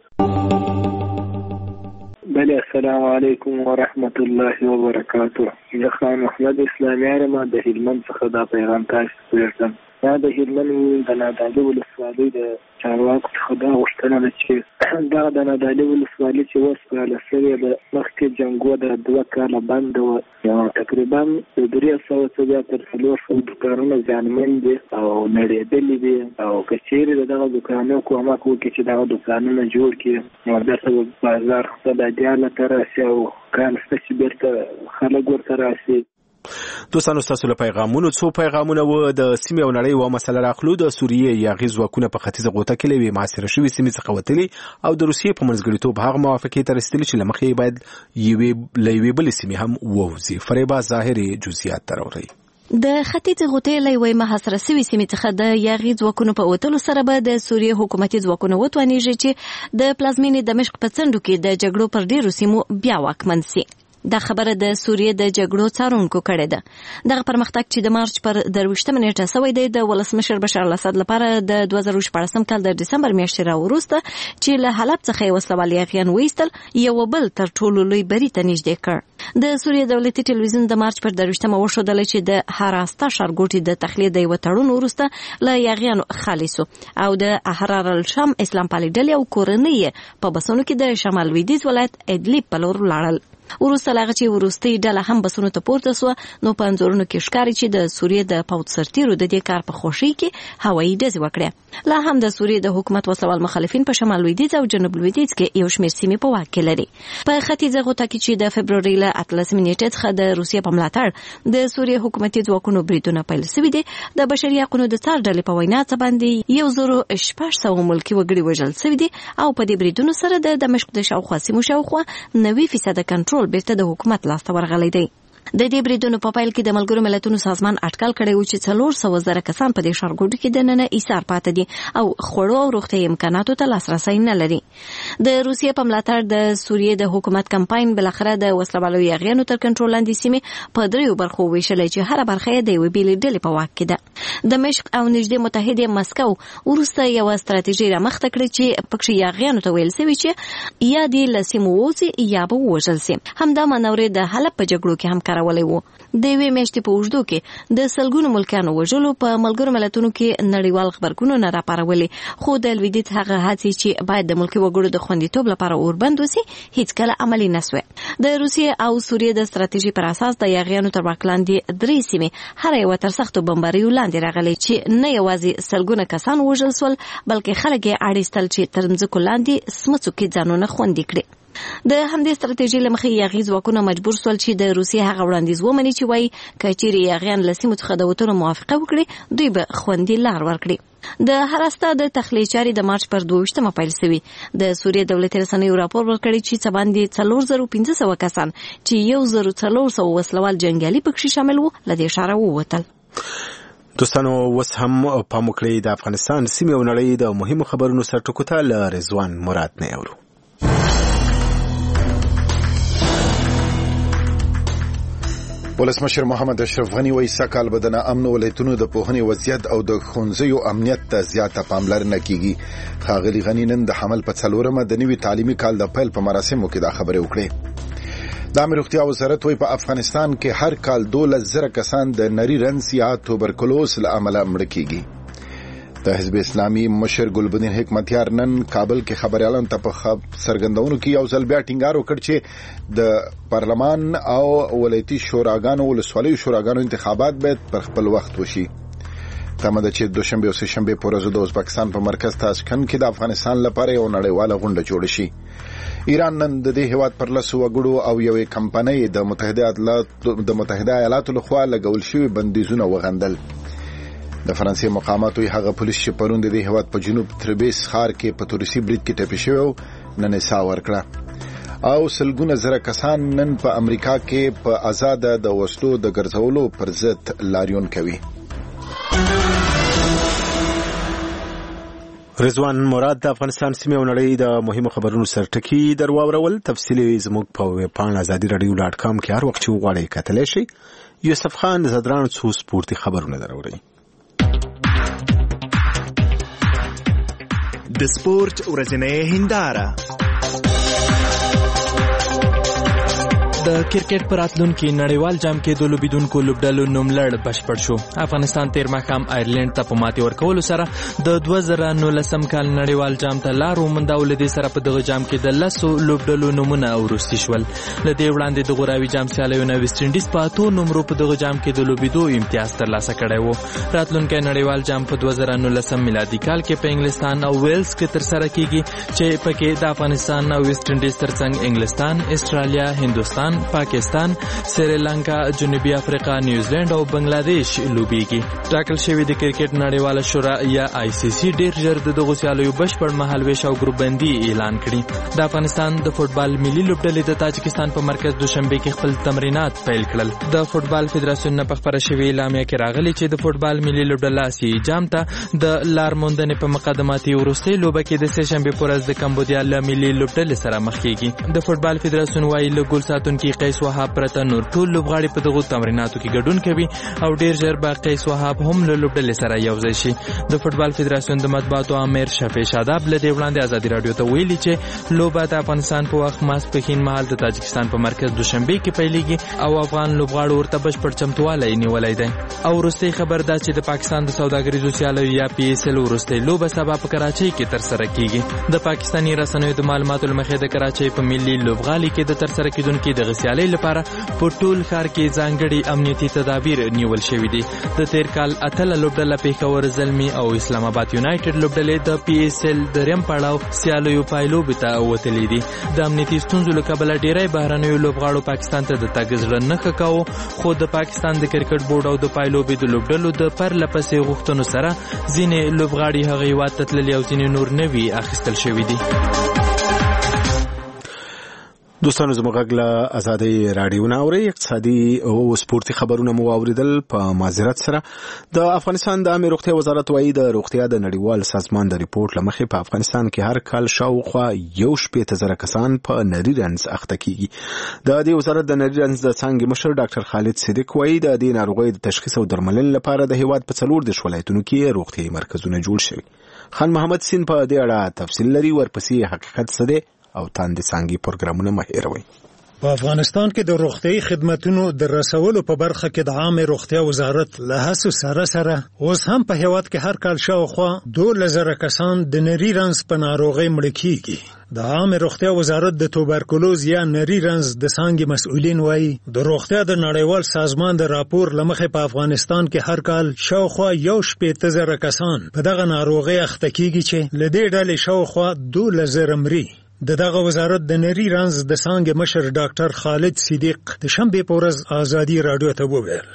S: بله السلام علیکم ورحمت الله وبرکاته. زه خان محمد اسلامي ارم د هلمند څخه دا پیغام تاسو ته ورسم. دا د هلمند د نادعلي ولسوالۍ د چارواکو څخه دا غوښتنه ده چې دا د نادعلي ولسوالۍ چې وسپارله شوې ده مخکې جنګو د دوه کاله بنده وه. تقریبا د درې سوه څخه تر څلور سوه دوکانونه زیانمن دي او نړېدلي دي او که چېرې د دغه دوکانونو کومک وکړي چې دغه دوکانونه جوړ کړي نو بېرته به بازار د دیاله ته راسي او کان شته چې بېرته خلک ورته راسي.
A: دوستانو ستاسو له پیغامونو څو پیغامونه و د سیمې او نړۍ و مسله راخلو. د سوریې یاغي ځواکونه په ختیځه غوطه کې له یوې محاصره شوې سیمې څخه وتلي او د روسیې په منځګړیتوب هغه موافقې ته رسېدلي چې له مخې باید یوې له یوې بلې سیمې هم ووځي. فریبا ظاهري جزئیات تراوري.
Q: د ختیځې غوطې له یوې محاصره شوې سیمې څخه د یاغي ځواکونو په وتلو سره به د سوریې حکومتي ځواکونه وتوانیږي چې د پلازمینې دمشق په څنډو کې د جګړو پر ډېرو سیمو بیا واکمن سي. دا خبره د سوریې د جګړو څارونکو کړې ده. دغه پرمختګ چې د مارچ پر درویشتمه نیټه شوی دی د ولسمشر بشار الاسد لپاره د دوه زره شپاړسم کال د ډسمبر میاشتې راوروسته چې له حلب څخه یې وسلوال یاغیان وایستل یو بل تر ټولو لوی بري ته نږدې کړ. د سوریې دولتي ټلویزیون د مارچ پر درویشتمه وښودله چې د هراستا ښارګوټي د تخلیه د یوه تړون وروسته له یاغیانو خالي سو او د احرار الشام اسلام پالي ډلې او کورنۍ په بسونو کې د شمال لویدیځ ولایت ادلیب په لور لاړل. وروسته له هغه چې وروستۍ ډله هم بسونو ته پورته سوه نو په انځورونو کې ښکاري چې د سوریې د پوځ سرتیرو د دې کار په خوښۍ کې هوایي ډزې وکړې. لا هم د سوریې د حکومت وسوال مخالفین په شمال لویدیځ او جنوب لویدیځ کې یو شمېر سیمې په واک کې لري. په ختیځه غوطه کې چې د فبرورۍ له اتلسمې نیټې څخه د روسیې په ملاتړ د سوریې حکومتي ځواکونو بریدونه پیل شوي دي. د بشري حقونو د څار ډلې په وینا څه باندې یو زرو شپږ سوه ملکي وګړي وژل شوي دي او په دې بریدونو سره د دمشق د شاوخوا سیمو شاوخوا نوي فیصده کنټرول کنټرول بیرته د حکومت لاسته ورغلی دی. د دې بریدونو په پیل کې د ملګرو ملتونو سازمان اټکل کړی و چې څلور سوه زره کسان په دې ښارګوټو کې دننه ایسار پاتې دي او خوړو او روغتیايي امکاناتو ته لاسرسی نه لري. د روسیې په ملاتړ د سوریې د حکومت کمپاین بالاخره د وسلوالو یاغیانو تر کنټرول لاندې سیمې په دریو برخو ویشلې چې هره برخه یې د یوې بېلې ډلې په واک کې ده. دمشق او نږدې متحده مسکو وروسته یوه ستراتیژي رامخته کړې چې پکې یاغیانو ته ویل سوي چې یا دې له سیمو ووځي یا به ووژل سي. همدا منورې د حلب په جګړو کې هم کارولی و. د یوې میاشتې په اوږدو کې د سلګونو ملکیانو وژلو په ملګرو ملتونو کې نړیوال خبرګونونه راپارولي، خو د لویدیځ هغه هڅې چې باید د ملکي وګړو د خوندیتوب لپاره اوربند وسي هیڅکله عملي نه سوې. د روسیې او سوریې د ستراتیژي پر اساس د یاغیانو تر واک لاندې درې سیمې هر یوه تر سختو بمباریو لاندې راغلې چې نه یوازې سلګونه کسان وژل سول بلکې خلک یې اړ ایستل چې تر ځمکو لاندې سمڅو کې ځانونه خوندي کړي. د همدې ستراتیژي له مخې یاغي ځواکونه مجبور سول چې د روسیې هغه وړاندیز ومني چې وایي که چیرې یاغیان له سیمو څخه د وتلو موافقه وکړي دوی به خوندي لار ورکړي. د هراستا د تخلیې چارې د مارچ پر دوه ویشتمه پیل سوي. د سوریې دولتي رسنیو راپور ورکړی چې څه باندې څلور زره پنځه سوه کسان چې یو زره څلور سوه وسلوال جنګیالي پکې شامل وو له دې ښاره ووتل.
A: دوستانو اوس هم پام وکړئ د افغانستان سیمې او نړۍ د مهمو خبرونو سرټکو ته له رضوان مراد نه اورو.
X: ولسمشر محمد اشرف غنی وایي سږ کال به د ناامنو ولایتونو د پوهنې وضعیت او د ښوونځیو امنیت ته زیاته پاملرنه کیږي. ښاغلي غنی نن د حمل په څلورمه د نوي تعلیمي کال د پیل په مراسمو کې دا خبرې وکړې. د عامه روغتیا وزارت وایي په افغانستان کې هر کال دولس زره کسان د نري رنځ یا توبرکلوز له امله مړه کیږي. د حزب اسلامي مشر ګلبدین حکمتیار نن کابل کې خبريالانو ته په څرګندونو کې یو ځل بیا ټینګار وکړ چې د پارلمان او ولایتي شوراګانو ولسوالۍ شوراګانو انتخابات باید پر خپل وخت وشي. تمه ده چې دوشنبه او سهشنبه په ورځو د ازبکستان په مرکز تاشکند کې د افغانستان لپاره یو نړیواله غونډه جوړه شي. ایران نن د دې هیواد پر لسو وګړو او یوې کمپنۍ د متحده ایالاتو د متحده ایالاتو لخوا لګول شوي بندیزونه وغندل. د فرانسې مقاماتو هغه پولیس چې پرون د دې هیواد په جنوب تربیس ښار کې په تورسي برید کې ټپي شوی نن سا ورکړه. او سلګونه زره کسان نن په امریکا کې په آزاد د وسلو د ګرځولو پر ضد لاریون کوي.
A: رضوان مراد د افغانستان سیمې او نړۍ د مهمو خبرونو سرټکی درواورول. تفصیلی زموږ په ویب پاڼه ازادي رادیو ډاټ کام کې هر وخت چې وغواړئ کتلی شئ. یوسف خان زدران څو سپورتي خبرونه دروري.
F: د سپورت ورځنۍ هنداره.
T: د کرکټ پر راتلونکي نړیوال جام کې د لوبیدونکو لوبډلو نوملړ بشپړ شو. افغانستان تیر ماښام آیرلینډ ته په ماتې ورکولو سره د دوه زره نولسم کال نړیوال جام ته لار ومونده او له دې سره په دغه جام کې د لسو لوبډلو نومونه وروستي شول. له دې وړاندې د غوراوي جام سیالیو نه ویسټ انډیز په اتو نمرو په دغه جام کې د لوبیدو امتیاز ترلاسه کړی و. راتلونکی نړیوال جام په دوه زره نولسم میلادي کال کې په انګلستان او ویلز کې ترسره کیږي چې پکې د افغانستان او ویسټ انډیز ترڅنګ انګلستان، استرالیا، هندوستان، پاکستان، سریلانکا، جنوبي افریقا، نیوزیلند او بنگلاديش لوبيږي. ټاکل شوی د کرکټ نړیواله شورا یا آی سی سی ډیر ژر د دغه سیالیو بشپړ مهالویش او ګروپ بندي اعلان کړي. د افغانستان د فوتبال ملي لوبډلې د تاجکستان په مرکز دوشنبه کې خپل تمرینات پیل کړل. د فوتبال فدراسیون نه په خبره شوی اعلامیه کې راغلی چې د فوتبال ملي لوبډله آسیایي جام ته د لار موندنې په مقدماتي وروستۍ لوبه کې د سهشنبه په ورځ د کمبودیا له ملي لوبډلې سره مخ کیږي. د فوتبال فدراسیون وايي له ګول ساتونکي قیس وهاب پرته نور ټول لوبغاړي په دغه تمریناتو کې ګډون کوي او ډیر ژر به قیس وهاب هم له لوبډلې سره یوځای شي. د فوتبال فدراسیون د مطبوعاتو امیر شفیع شاداب له دې وړاندې ازادي رادیو ته ویلي چې لوبه د افغانستان په وخت ماسپښین مهال د تاجکستان په مرکز دوشنبه کې پیلېږي او افغان لوبغاړو ورته بشپړ چمتووالی نیولی دی. او وروستۍ خبر دا چې د پاکستان د سوداګریزو سیالیو یا پی ایس ایل وروستۍ لوبه سبا په کراچۍ کې ترسره کیږي. د پاکستاني رسنیو د معلوماتو له مخې د کراچۍ په ملي لوبغالي کې د ترسره کیدونکي د سیالۍ لپاره په ټول ښار کې ځانګړي امنیتي تدابیر نیول شوي دي. د تیر کال اتله لوبډله پېښور زلمي او اسلام آباد یونایټډ لوبډلې د پی ایس ایل دریم پړاو سیالیو پایلوبې ته وتلي دي. د امنیتي ستونزو له کبله ډیری بهرنیو لوبغاړو پاکستان ته د تګ زړه نه ښه کاوه، خو د پاکستان د کرکټ بورډ او د پایلوبې د لوبډلو د پرله پسې غوښتنو سره ځینې لوبغاړي هغه هېواد ته تللي او ځینې نور نوي اخیستل شوي دي.
A: دوستانو زموږ غږ له ازادۍ راډیو نه اورئ. اقتصادي او سپورتي خبرونه مو واوریدل. په معذرت سره د افغانستان د عامه روغتیا وزارت وايي د روغتیا د نړیوال سازمان د ریپورت لمخې په افغانستان کې هر کال شاوخوا یو شپېته زره کسان په نري رنځ اخته کیږي. د دې وزارت د نري رنځ د څانګې مشر ډاکټر خالد صدیق وايي د دې ناروغۍ د تشخیص او درملنې لپاره د هیواد په څلور دېرش ولایتونو کې روغتیايي مرکزونه جوړ شوي. خان محمد سین په دې اړه تفصیل لري. ورپسې حقیقت څه دی او تاندې څانګې پروګرامونه مه هېروئ.
H: په افغانستان کې د روغتیايي خدماتونو د رسولو په برخه کې د عامه روغتیا وزارت له هڅو سره سره اوس هم په هیواد کې هر کال شاوخوا دوه زره کسان د نري رنځ په ناروغۍ مړه کیږي. د عامه روغتیا وزارت د توبرکلوز یا نري رنځ د څانګې مسؤلین وایي د روغتیا د نړیوال سازمان د راپور لمخې په افغانستان کې هر کال شاوخوا یو شپېته زره کسان په دغه ناروغۍ اخته کیږي چې له دې ډلې شاوخوا دوه زره مري. د دغه وزارت د نري رنځ د څانګې مشر ډاکټر خالد صدیق د شنبې په ورځ ازادي راډیو ته وویل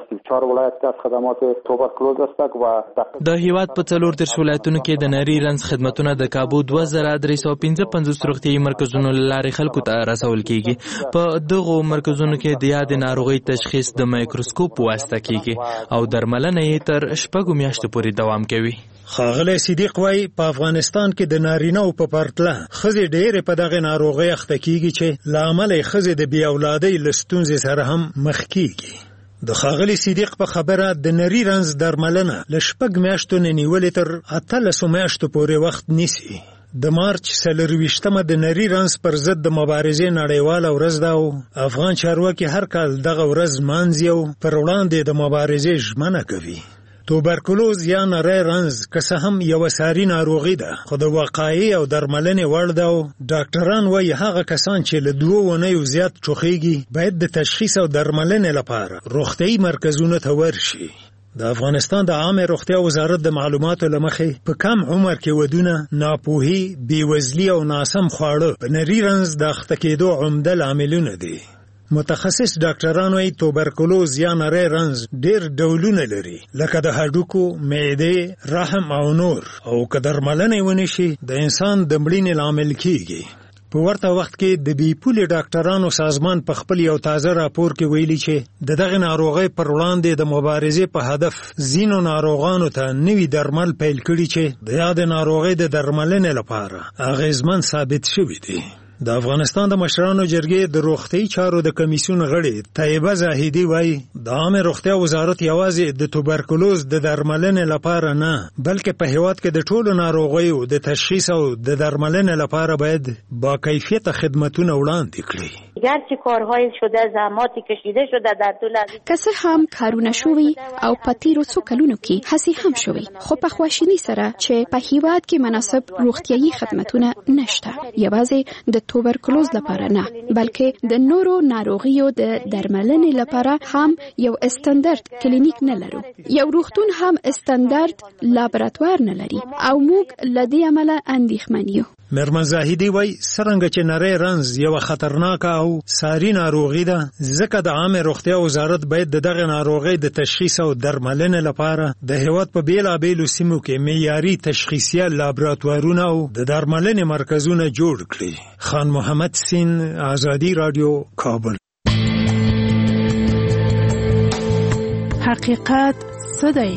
T: د هیواد په څلور دېرش ولایتونو کې د نري رنځ خدمتونه د کابو دوه زره درې سوه پنځه پنځوس روغتیايي مرکزونو له لارې خلکو ته رسول کیږي. په دغو مرکزونو کې د یادې ناروغۍ تشخیص د مایکروسکوپ په واسطه کیږي او درملنه یې تر شپږو میاشتو پورې دوام کوي.
H: ښاغلی صدیق وایي په افغانستان کې د نارینه‌و په پرتله ښځې ډېرې په دغه ناروغۍ اخته کیږي چې له امله یې ښځې د بې اولادۍ له ستونزې سره هم مخ کیږي. د ښاغلي صدیق په خبره د نري رنځ درملنه له شپږ میاشتو نه نیولې تر اتلسو میاشتو پورې وخت نیسي. د مارچ څلرویشتمه د نري رنځ پر ضد د مبارزې نړیواله ورځ ده او افغان چارواکي هر کال دغه ورځ لمانځي او پر وړاندې د مبارزې ژمنه کوي. توبرکلوز یا نری رنځ که څه هم یوه ساري ناروغي ده خو د وقایې او درملنې وړ ده او ډاکټران وایي هغه کسان چې له دوو اونیو زیات چوخیږي باید د تشخیص او درملنې لپاره روغتیايي مرکزونو ته ورشي. د افغانستان د عامه روغتیا وزارت د معلوماتو له مخې په کم عمر کې ودونه، ناپوهي، بېوزلي او ناسم خواړه په نري رنځ د اخته کېدو عمده لاملونه دي. متخصص ډاکټران وايي توبرکلوز یا نری رنځ ډېر ډولونه لري لکه د هډوکو، معدې، رحم او نور او که درملنې ونه شي د انسان د مړینې لامل کیږي. په ورته وخت کې د بي پولې ډاکټرانو سازمان په خپل یو تازه راپور کې ویلي چې د دغه ناروغۍ پر وړاندې د مبارزې په هدف ځینو ناروغانو ته نوي درمل پیل کړي چې د یادې ناروغۍ د درملنې لپاره اغېزمن ثابت شوي دي. د افغانستان د مشرانو جرګې د روغتیايي چارو د کمیسیون غړي طیبه زاهدي وایي د عامه روغتیا وزارت یوازې د توبرکلوز د درملنې لپاره نه بلکې په هیواد کې د ټولو ناروغیو د تشخیص او د درملنې لپاره باید با کیفیت خدمتونه وړاندې کړي.
K: گرچه کارهای شده زحماتی کشیده شده در طول
L: که څه هم کارونه شوي او په تیرو څو کلونو کې هڅې هم شوي خو په خواشینۍ سره چې په هیواد کې مناسب روغتیايي خدمتونه نشته. یوازې د توبرکلوز لپاره نه بلکې د نورو ناروغیو د درملنې لپاره هم یو استاندارد کلینیک نه لرو. یو روغتون هم استاندارد لابراتوار نه لري او موږ له دې امله اندېښمن یو.
H: مرمن زاهدي وایي څرنګه چې نری رنځ یوه خطرناکه او ساري ناروغي ده ځکه د عامه روغتیا وزارت باید د دغه ناروغۍ د تشخیص او درملنې لپاره د هیواد په بیلابیلو سیمو کې معیاري تشخیصیه لابراتوارونه او د درملنې مرکزونه جوړ کړي. خان محمد سین، ازادي راډیو، کابل.
M: حقیقت څه دی؟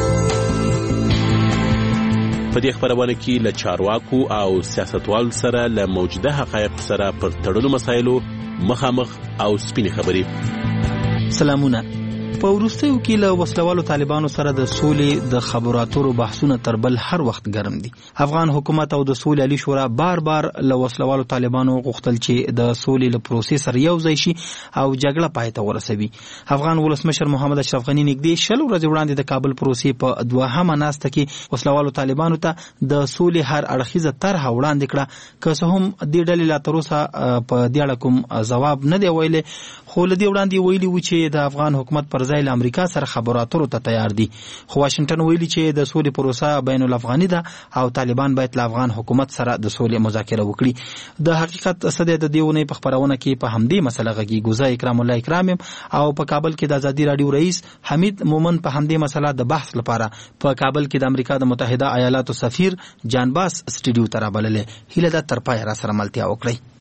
N: په دې خبرونه کې له چارواکو او سیاستوالو سره له موجوده حقایقو سره پر تړلو مسایلو مخامخ او سپینې خبرې.
Z: سلامونه. په وروستیو کې له وسلوالو طالبانو سره د سولې د خبرو اترو بحثونه تر بل هر وخت ګرم دي. افغان حکومت او د سولې علي شورا بار بار له وسلوالو طالبانو غوښتل چې د سولې له پروسې سره یو ځای شي او جګړه پای ته ورسوي. افغان ولسمشر محمد اشرف غني نږدې شل ورځې وړاندې د کابل پروسې په دوهمه ناسته کې وسلوالو طالبانو ته د سولې هر اړخیزه طرحه وړاندې کړه. که څه هم دې ډلې لا تر اوسه په دې اړه کوم ځواب نه دی ویلی خو له دې وړاندې ویلي و چې د افغان حکومت پر ځای له امریکا سره خبرو اترو ته تیار دي. خو واشنگټن ویلي چې د سولې پروسه بین الافغاني ده او طالبان باید له افغان حکومت سره د سولې مذاکره وکړي. د حقیقت څه دی د دې اونۍ په خپرونه کې په همدې مسله غږیږو. زه اکرام الله اکرام یم او په کابل کې د ازادي راډیو رئیس حمید مومن په همدې مسله د بحث لپاره په کابل کې د امریکا د متحده ایالاتو سفیر جان باس سټوډیو ته رابللی. هیله ده تر پایه را سره ملتیا وکړئ.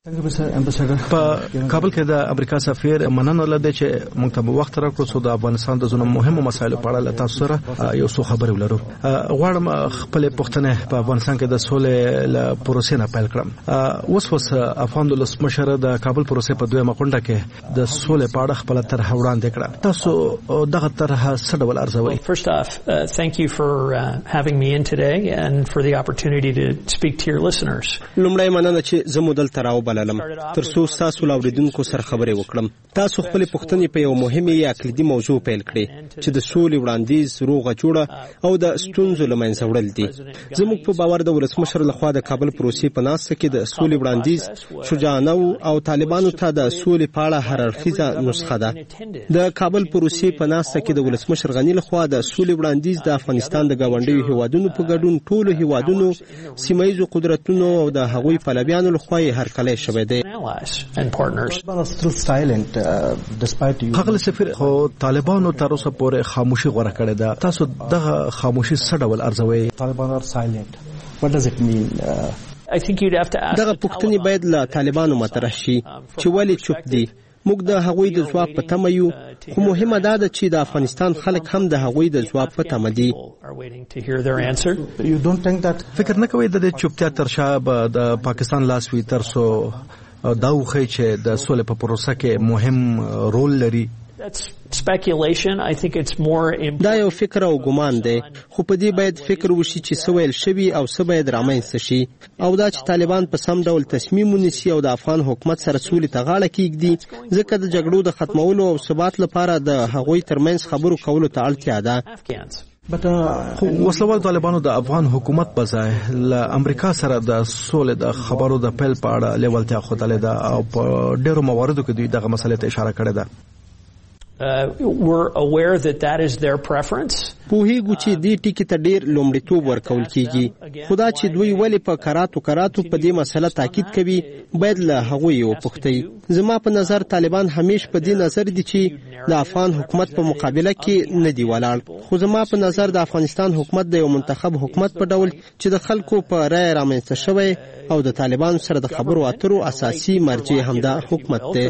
E: په کابل کې د امریکا سفیر مننه لده چې موږ ته وخت راکړو چې د افغانستان د زونو مهمو مسایلو په اړه تاسو سره یو څه خبرې ولرو. غواړم خپل پوښتنه په افغانستان کې د سولې ل پروسې نه پیل کړم. اوس اوس افغان ولسمشر د کابل پروسې په دویمه غونډه کې د سولې په اړه خپل طرح وړاندې کړه. تاسو دغه طرح څه ډول ارزوئ؟
I: First off, uh, thank you for uh, having me in today and for the opportunity to speak to your listeners.
M: لومړی مننه چې زموږ دلته راوبللم ترڅو تاسو لاوریدونکو سره خبرې وکړم. تاسو خپل پوښتنې په یو مهمه یا کلیدي موضوع پیل کړې چې د سولې وړاندیز، روغه جوړه او د ستونزو له منځه وړل دي. زموږ په باور د ولسمشر لخوا د کابل پروسې په ناسته کې د سولې وړاندیز شجاعانه او طالبانو ته د سولې په اړه هر اړخیزه نسخه ده. د کابل پروسې په ناسته کې د ولسمشر غنی لخوا د سولې وړاندیز د افغانستان د گاونډیو هیوادونو په ګډون ټولو هیوادونو، سیمایي قدرتونو او د هغوی پلویانو لخوا هر کله شوی دی.
E: هغه سفیر خو طالبانو تر اوسه پورې خاموشي غوړه کړې ده. تاسو دغه خاموشي څه ډول ارزوئ؟
M: دغه پوښتنې باید له طالبانو مطرح شي چې ولې چوپ دي. موږ د هغوی د ځواب په تمه یو، خو مهمه دا ده چې د افغانستان خلک هم د هغوی د ځواب په تمه دي.
E: فکر نه کوئ د چوپتیا تر شا به د پاکستان لاس وي تر څو دا وښیي چې د سولې په پروسه کې مهم رول لري؟
M: دا یو فکر او ګمان دی، خو په دې باید فکر وشي چې څه ویل شوي او څه باید رامنځته شي، او دا چې طالبان په سم ډول تصمیم ونیسي او د افغان حکومت سره سولې ته غاړه کېږدي، ځکه د جګړو د ختمولو او ثبات لپاره د هغوی ترمنځ خبرو کولو ته اړتیا ده.
E: خو وسلوال طالبانو د افغان حکومت په ځای له امریکا سره د سولې د خبرو د پیل په اړه لیوالتیا ښودلې ده او په ډېرو مواردو کې دوی دغه مسلې ته اشاره کړې ده.
I: Uh, we're aware that that is their preference.
M: پوهیږو چې دې ټکي ته ډېر لومړیتوب ورکول کیږي، خو دا چې دوی ولې په کراتو کراتو په دې مسله تاکید کوي باید له هغوی وپوښتئ. زما په نظر طالبان همیش په دې نظر دي چې د افغان حکومت په مقابله کې نه دی ولاړ، خو زما په نظر د افغانستان حکومت د یو منتخب حکومت په ډول چې د خلکو په رایه رامنځته شوی او د طالبانو سره د خبرو اترو اساسي مرجع همدا حکومت دی.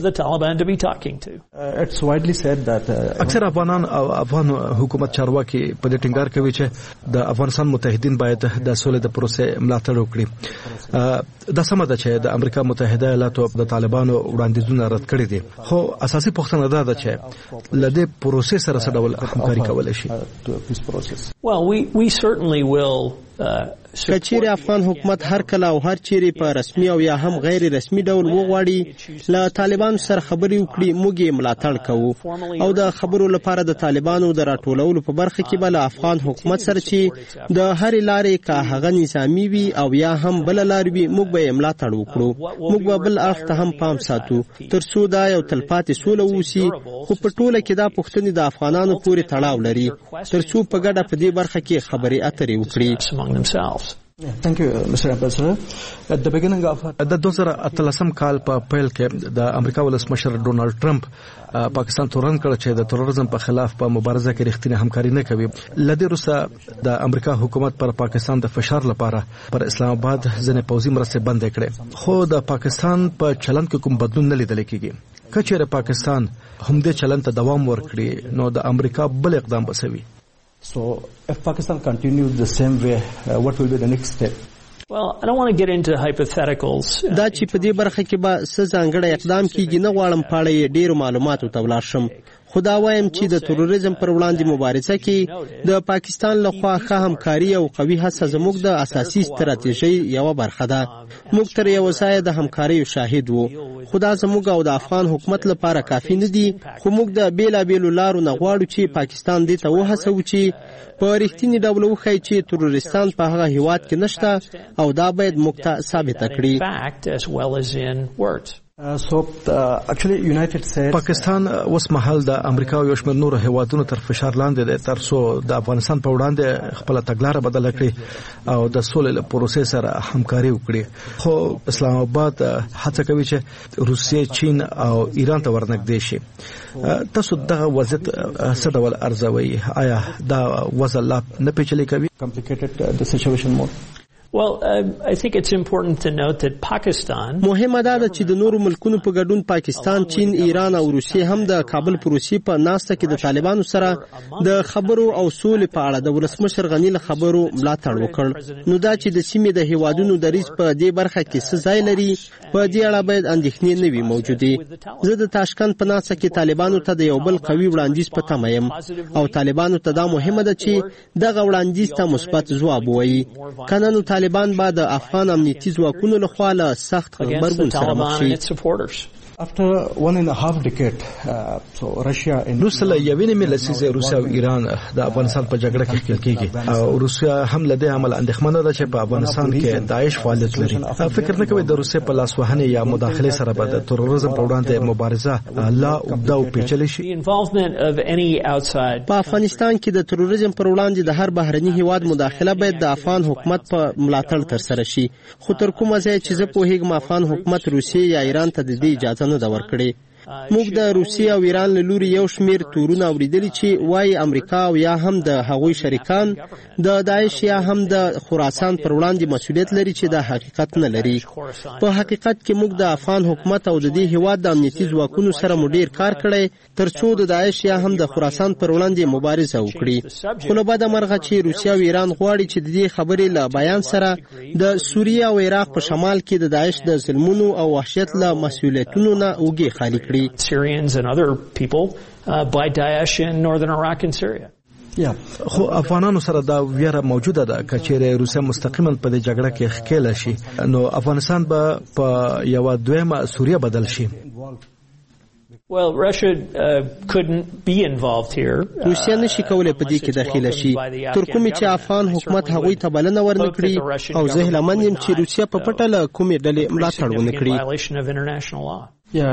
E: اکثر افغانان او افغان حکومت چارواکي په دې ټینګار کوي چې د افغانستان متحدین باید د سولې د پروسې ملاتړ وکړي. دا سمه ده چې د امریکا متحده ایالاتو د طالبانو وړاندیزونه رد کړي دي، خو اساسي پوښتنه دا ده چې له دې پروسې سره څه ډول همکاري کولی شي؟
I: Well, we we certainly will
M: کچېرې افغان حکومت هر کله او هر چیرې په رسمي او یا هم غیر رسمي ډول وغواړي له طالبانو سره خبرې وکړي، موږ یې ملاتړ کوو او د خبرو لپاره د طالبانو د راټولولو په برخه کې به له افغان حکومت سره چې د هرې لارې که هغه نظامي وي او یا هم بله لار وي موږ به یې ملاتړ وکړو. موږ به بل اړخ ته هم پام ساتو تر څو دا یو تلپاتې سوله ووسي، خو په ټوله کې دا پوښتنې د افغانانو پورې تړاو لري تر څو په ګډه په دې برخه کې خبرې اترې وکړي.
E: Thank you, Mister Ambassador. At the beginning of د دوه زره اتلسم کال په پیل کې د امریکا ولسمشر ډونالد ټرمپ پاکستان تورن کړ چې د تروریزم په خلاف په مبارزه کې رښتینی همکاري نه کوي. لدې روسه د امریکا حکومت پر پاکستان د فشار لپاره پر اسلام آباد ځنې پوځي مرستې بند کړې، خو د پاکستان په چلند کې کوم بدلون نه لیدل کېږي. کچېرې پاکستان هم دې چلند ته دوام ورکړي نو د امریکا بل اقدام بسوي.
O: So, if Pakistan continues the same way, uh, what will be the next step?
I: Well, I don't want to get into hypotheticals.
M: دا چې په دې برخه کې به څه ځانګړی اقدام کیږي نه غواړم په اړه یې ډېرو معلوماتو ته ولاړ شم، خو دا وایم چې د تروریزم پر وړاندې مبارزه کې د پاکستان لخوا ښه همکاري او قوي هڅه زموږ د اساسي ستراتیژۍ یوه برخه ده. موږ تر یوه ځایه د همکاریو شاهد وو، خو دا زموږ او د افغان حکومت لپاره کافي نه دي، خو موږ د بېلابېلو لارو نه غواړو چې پاکستان دې ته وهڅوو چې په رښتیني ډول وښیي چې تروریستان په هغه هیواد کې نشته او دا باید موږ ته ثابته کړي.
E: پاکستان اوس مهال د امریکا او یو شمېر نورو هیوادونو تر فشار لاندې دی تر څو د افغانستان په وړاندې خپله تګلاره بدله کړي او د سولې له پروسې سره همکاري وکړي. خو اسلام آباد هڅه کوي چې روسیې، چین او ایران ته ورنږدې شي. تاسو دغه وضعیت څه ډول ارزوئ؟ آیا دا وضع لا نه پیچلې کوي؟
I: Well, uh, I think it's important to note that Pakistan
M: مهمه ده چې د نورو ملکونو په ګډون پاکستان، چین، ایران او روسیې هم د کابل پروسې په ناسته کې د طالبانو سره د خبرو او سولې په اړه د ولسمشر غنی له خبرو ملاتړ وکړ. نو دا چې د سیمې د هیوادونو دریځ په دې برخه کې څه ځای لري، په دې اړه باید اندېښنې نه وي موجودې. زه د تاشکند په ناسته کې طالبانو ته د یو بل قوي وړاندیز په تمه یم او طالبانو ته دا مهمه ده چې دغه وړاندیز ته مثبت ځواب ووایي. کنه نو طالبان بعد د افغان امنیتي ځواکونو لخوا له سخت غبرګون سره مخ شي.
O: After one and a half decade, uh, so Russia and
E: روسیا یوینې مې لسیزه روسیا او ایران د افغانستان په جګړه کې ښکېل کېږي او روسیا هم له دې عمل اندېښمنه ده چې په افغانستان کې داعش فعالیت لري. فکر نه کوي د روسیا په لاسوهنې یا مداخله سره به د تروریزم په وړاندې مبارزه لا اوږده او پیچلې شي.
M: په افغانستان کې د تروریزم پر وړاندې د هر بهرني هیواد مداخله باید د افغان حکومت په ملاتړ ترسره شي. خو تر کومه ځای چې زه پوهیږم افغان حکومت روسیې یا ایران ته د دې اجازه نه ده ورکړې. موږ د روسیې او ایران له لوري یو شمیر تورونه اوریدلي چې وایي امریکا او یا هم د هغوی شریکان د داعش یا هم د خراسان پر وړاندې مسؤلیت لري چې دا حقیقت نه لري. په حقیقت کې موږ د افغان حکومت او د دې هیواد د امنیتي ځواکونو سره مو ډیر کار کړی ترڅو د داعش یا هم د خراسان پر وړاندې مبارزه وکړي. خو له بده مرغه چې روسیه او ایران غواړي چې د دې خبرې له بیان سره د سوریه او عراق په شمال کې د داعش د ظلمونو او وحشت له مسؤلیتونو نه اوږې خالي کړي.
I: Syrians and other people uh, by Daesh in northern Iraq and Syria.
E: یا خو افغانانو سره دا ویره موجوده ده که چیرې روسیا مستقیما په دې جګړه کې ښکېله شي نو افغانستان به په یوه دویمه سوریه بدل شي.
I: Well, Russia uh, couldn't be involved here.
M: روسیا نشي کولای په دې کې داخله شي تر کومې چې افغان حکومت هغوی ته بلنه ورنکړي او زه هیله یم چې روسیا په پټه له کومې ډلې ملاتړ ونه کړي.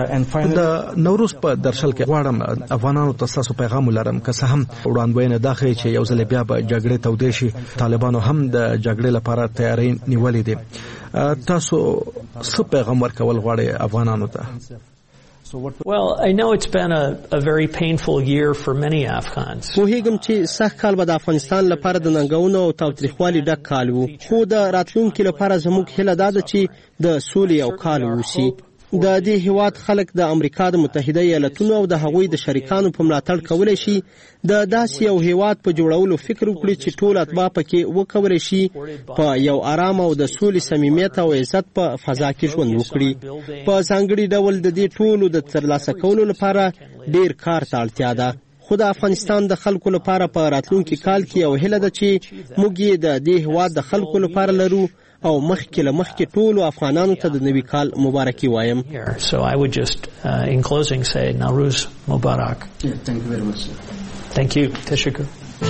E: د نوروز په درشل کې غواړم افغانانو ته ستاسو پیغام ولرم که څه هم وړاندوینه دا ښیي چې یو ځل بیا به جګړې تودې شي. طالبانو هم د جګړې لپاره تیاری نیولې دي. تاسو څه پیغام ورکول غواړئ افغانانو ته؟
I: Well, I know it's been a, a very painful year for many Afghans.
M: پوهیږم چې سخت کال به د افغانستان لپاره د ننګونو او تاوتریخوالي ډک کال و، خو د راتلونکي لپاره زموږ هیله دا ده چې د سولې یو کال وشي. د دې هیواد خلک د امریکا د متحده ایالتونو او د هغوی د شریکانو په ملاتړ کولی شي د داسې یو هیواد په جوړولو فکر وکړي چې ټول اتباع پکې وکولی شي په یو آرام او د سولې صمیمیت او عزت په فضا کې ژوند وکړي. په ځانګړي ډول د دې ټولو د ترلاسه کولو لپاره ډیر کار ته اړتیا ده. خو د افغانستان د خلکو لپاره په راتلونکي کال کې یو هیله ده چې موږ یې د دې هیواد د خلکو لپاره لرو او مخکې له مخکې ټولو افغانانو ته د نوي کال مبارکي وایم.
I: So I would just uh, in closing say Nowruz Mubarak.
O: Yeah, thank you very much.
I: Thank you. Tashakkur.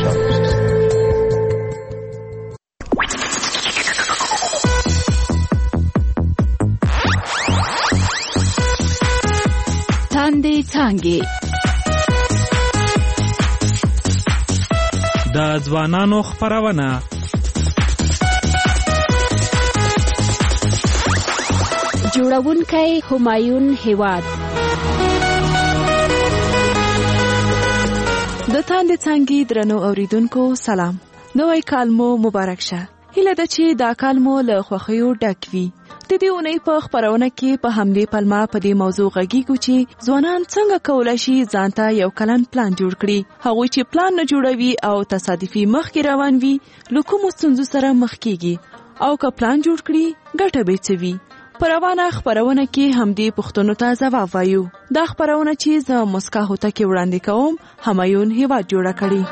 Q: تاندې څانګې
B: د ځوانانو خپرونه
L: جوړونکی همایون هیواد.
J: د تاندې څانګې درنو اوریدونکو سلام. نوی کال مو مبارک شه. هیله ده چې دا کال مو له خوښیو ډک وي. د دې اونۍ په خپرونه کې په همدې پلمه په دې موضوع غږیږو چې ځوانان څنګه کولی شي ځان ته یو کلن پلان جوړ کړي. هغوی چې پلان نه جوړوي او تصادفي مخکې روان وي له کومو ستونزو سره مخ کیږي او که پلان جوړ کړي ګټه به څه وي. په روانه خپرونه کې همدې پوښتنو ته ځواب وایو. دا خپرونه چې زه مسکا هوتکې وړاندې کوم همایون هیواد جوړه کړي.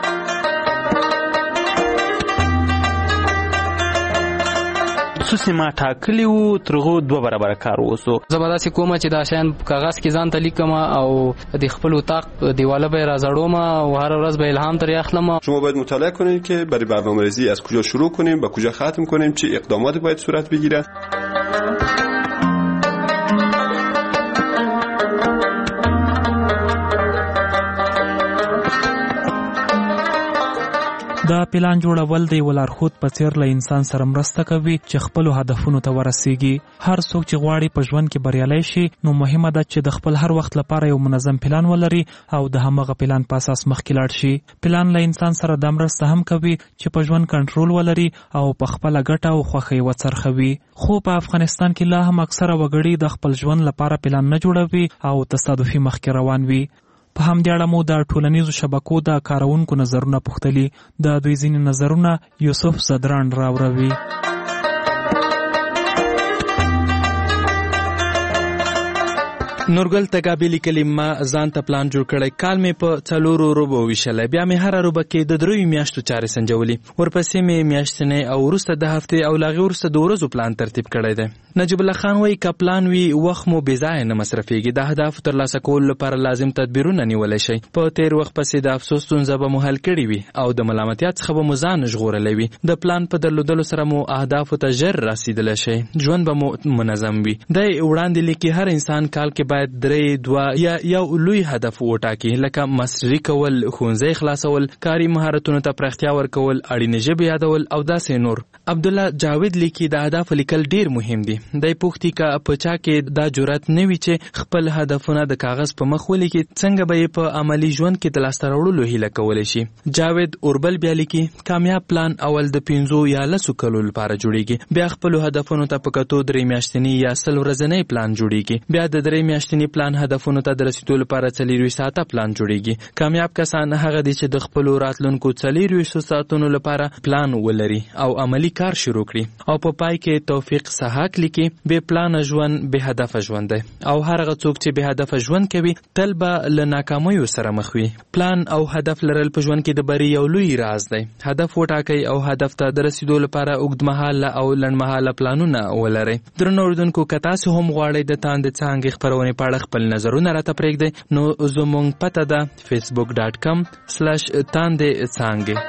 P: خصوصي ما ټاکلی وو ترغو دوه برابر کار وسو.
R: زه به داسې کومه چې دا شیان په کاغذ کې ځان ته لیکم او د خپل اتاق دیواله به رازړوم او هر ورځ به الهام ترې اخلم.
U: شما باید مطالعه کنید که برای برنامه‌ریزی از کجا شروع کنیم و کجا ختم کنیم، چه اقداماتی باید صورت بگیره.
B: دا پلان جوړول د ولارښود په څیر له انسان سره مرسته کوي چې خپل هدفونو ته ورسیږي. هر څوک چې غواړي په ژوند کې بریالی شي نو مهمه ده چې د خپل هر وخت لپاره یو منظم پلان ولري او د همغه پلان په اساس مخکې لاړ شي. پلان له انسان سره د مرسته هم کوي چې په ژوند کنټرول ولري او په خپل ګټه او خوښي وڅرخوي. خو په افغانستان کې لا هم اکثره وګړي د خپل ژوند لپاره پلان نه جوړوي او تصادفي مخکې روان وي. په همدې اړه مو د ټولنیزو شبکو د کارونکو نظرونه پوښتلي. د دوی ځینې نظرونه یوسف زدران راوروي.
T: نورګل تګابي لیکلي ما ځان ته پلان جوړ کړی. کال مې په څلورو روبو ویشلی. بیا مې هره روبه کې د دریو میاشتو چارې سنجولي. ورپسې مې میاشتنۍ او وروسته د هفتې او له هغې وروسته د ورځو پلان ترتیب کړی دی. نجیب الله خان وایي که پلان وي وخت مو بېځایه نه مصرفېږي. د اهدافو ترلاسه کولو لپاره لازم تدبیرونه نیولی شئ. په تېر وخت پسې د افسوس ستونزه به مو حل کړې وي او د ملامتیا څخه به مو ځان ژغورلی وي. د پلان په درلودلو سره مو اهدافو ته ژر رسېدلی شئ. ژوند به مو منظم وي. دی وړاندې لیکي هر انسان کال کې باید درې دوه یا یو لوی هدف وټاکي، لکه ماستري کول، ښوونځی خلاصول، کاري مهارتونو ته پراختیا ورکول، اړینې ژبې یادول او داسې نور. عبدالله جاوید لیکي د اهدافو لیکل ډیر مهم دي. دی پوښتي که په چا کې دا جرأت نه وي چې خپل هدفونه د کاغذ په مخ ولیکي، څنګه به یې په عملي ژوند کې د لاسته راوړلو هیله کولی شي. جاوید اوربل بیا لیکي کامیاب پلان اول د پنځو یا لسو کلو لپاره جوړیږي، بیا خپلو هدفونو ته په کتو درې میاشتني یا سل ورځنی پلان جوړیږي، بیا د درې میاشتني پلان هدفونو ته د رسیدو لپاره څلېرویشت ساعته پلان جوړیږي. کامیاب کسان هغه دي چې د خپلو راتلونکو څلېرویشتو ساعتونو لپاره پلان ولري او عملي کار شروع کړي. او په پای کې توفیق سحاق لیکي بې پلانه ژوند بې هدفه ژوند دی او هر هغه څوک چې بې هدفه ژوند کوي تل به له ناکامیو سره مخ وي. پلان او هدف لرل په ژوند کې د بری یو لوی راز دی. هدف وټاکئ او هدف ته د رسیدو لپاره اوږدمهاله او لنډمهاله پلانونه ولرئ. درنو اورېدونکو که تاسو هم غواړئ د تاندې څانګې خپرونې په اړه خپل نظرونه راته پرېږدئ نو زموږ پته ده فیسبوک ډاټ کم سلاش تاندې څانګې.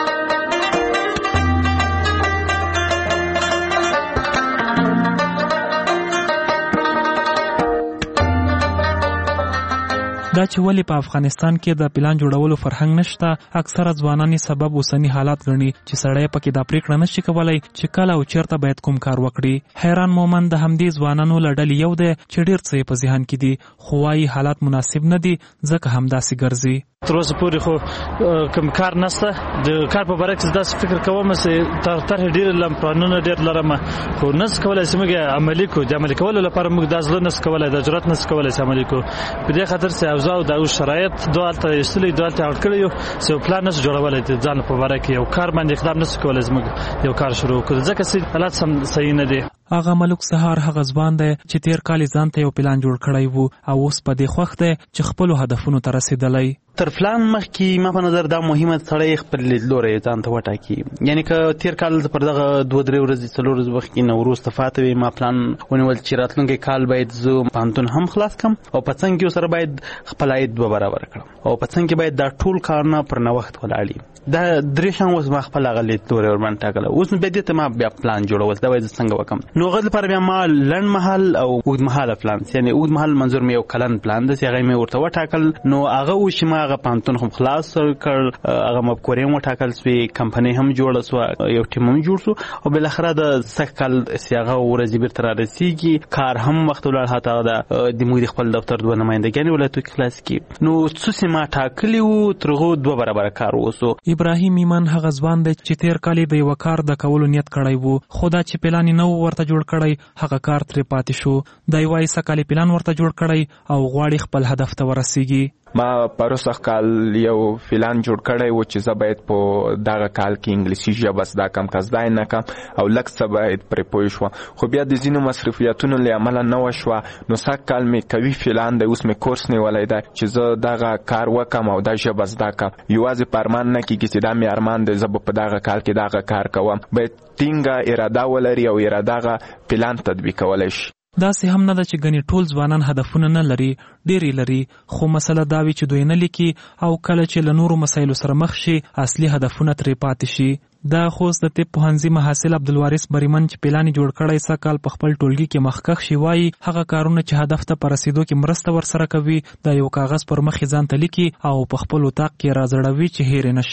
B: دا چې ولې په افغانستان کې د پلان جوړولو فرهنګ نشته، اکثره ځوانان سبب اوسنی حالات ګڼي چې سړی پکې دا پریکړه نشي کولای چې کله او چیرته باید کوم کار وکړي. حیران مومن د همدې ځوانانو له ډلې یو دی چې ډېر څه یې په ذهن کې دي خو وایي حالات مناسب نه دي ځکه همداسې ګرځي.
C: تر اوسه پورې خو کوم کار نشته. د کار په باره کې داسې فکر کوم چې تر طرحې ډېر لم پلانونه ډېر لرم خو نس کولی چې موږ عملي کړو. د عملي کولو لپاره موږ دا زړه نس کولی، د جرأت نس کولی چې عملي کړو. په دې خاطر چې اوضاع او د شرایط دوالته ایستلي دوالته اړ کړی یو چې پلان نس جوړولی د ځان په باره کې یو کار باندې اقدام نس کولی چې موږ یو کار شروع کړو ځکه چې حالات سم صحیح نه دي.
B: هغه ملک سهار هغه ځوان دی چې تیر کال ځان ته یو پلان جوړ کړی وو او اوس په دې خوښ دی چې خپلو هدفونو ته رسېدلی.
P: تر پلان مخکې ما په نظر دا مهمه سړی خپل لیدلوری ځان ته وټاکي. یعنی که تیر کال پر دغه دوه درې ورځې څلور ورځې مخکې نه وروسته پاته وي ما پلان ونیول چې راتلونکی کال باید زه پوهنتون هم خلاص کړم او په څنګ کې ورسره باید خپل عاید دوه برابر کړم او په څنګ کې باید دا ټول کارونه پر نوښت ولاړ وي. دا درې شیان اوس ما خپل هغه لیدلوری ورباندې ټاکلی. اوس نو بیا دې ته ما بیا پلان جوړول دا باید زه څنګه وکړم. نو هغه لپاره بیا ما لنډ مهال او اوږد مهاله پلان، یعنې اوږد مهال منظور مې یو کلن پلان دی چې هغه مې ورته وټاکل. نو هغه اوس چې ما هغه پوهنتون هم خلاص کړ، هغه مفکورې هم وټاکل سوې، کمپنۍ هم جوړه سوه، یو ټیم هم جوړ سو او بالاخره د سږ کال چې هغه ورځې بیرته رارسېږي، کار هم وخت ولاړ. حتی هغه د موږ د خپل دفتر دوه نمایندګانې ولایتو کې خلاص کړي. نو څه چې ما ټاکلي وو تر هغو دوه برابره کار وسو.
B: ابراهیم ایمان هغه ځوان دی چې تیر کال د یوه کار د کولو نیت کړی وو خو دا چې پلان یې نه و ورته جوړ کړی هغه کار ترې پاتې شو. دی وایي څه کال پلان ورته جوړ کړی او غواړي خپل هدف ته ورسېږي.
D: ما پروسه کال یو پلان جوړ کړی و چې زه باید په دغه کال کې انګلیسي ژبه زده کړم که زده یې نه کړم او لږ څه باید پرې پوه شوم خو بیا د ځینو مصرفیتونو له امله نه وشوه. نو سږ کال مې قوي پلان دی، اوس مې کورس نیولی دی چې زه دغه کار وکړم او دا ژبه زده کړم. یوازې په ارمان نه کېږي چې دا مې ارمان دی زه به په دغه کال کې دغه کار کوم. باید ټینګه اراده ولري او اراده هغه پلان تطبیقولی شي.
B: داسې هم نه ده چې ګنې ټول ځوانان هدفونه نه لري، ډېرې لري خو مسله دا وي چې دوی نه لیکي او کله چې له نورو مسایلو سره مخ شي اصلي هدفونه ترې پاتې شي. دا خوست د طب پوهنځي محصل عبدالوارث بریمن چې پلان جوړ کړی څه کال په خپل ټولګي کې مخکښ شي وایي هغه کارونه چې هدف ته په رسېدو کې مرسته ورسره کوي د یو کاغذ پر مخ یې ځان ته لیکي او په خپل اطاق کې راځړوي چې هېرې نه شي.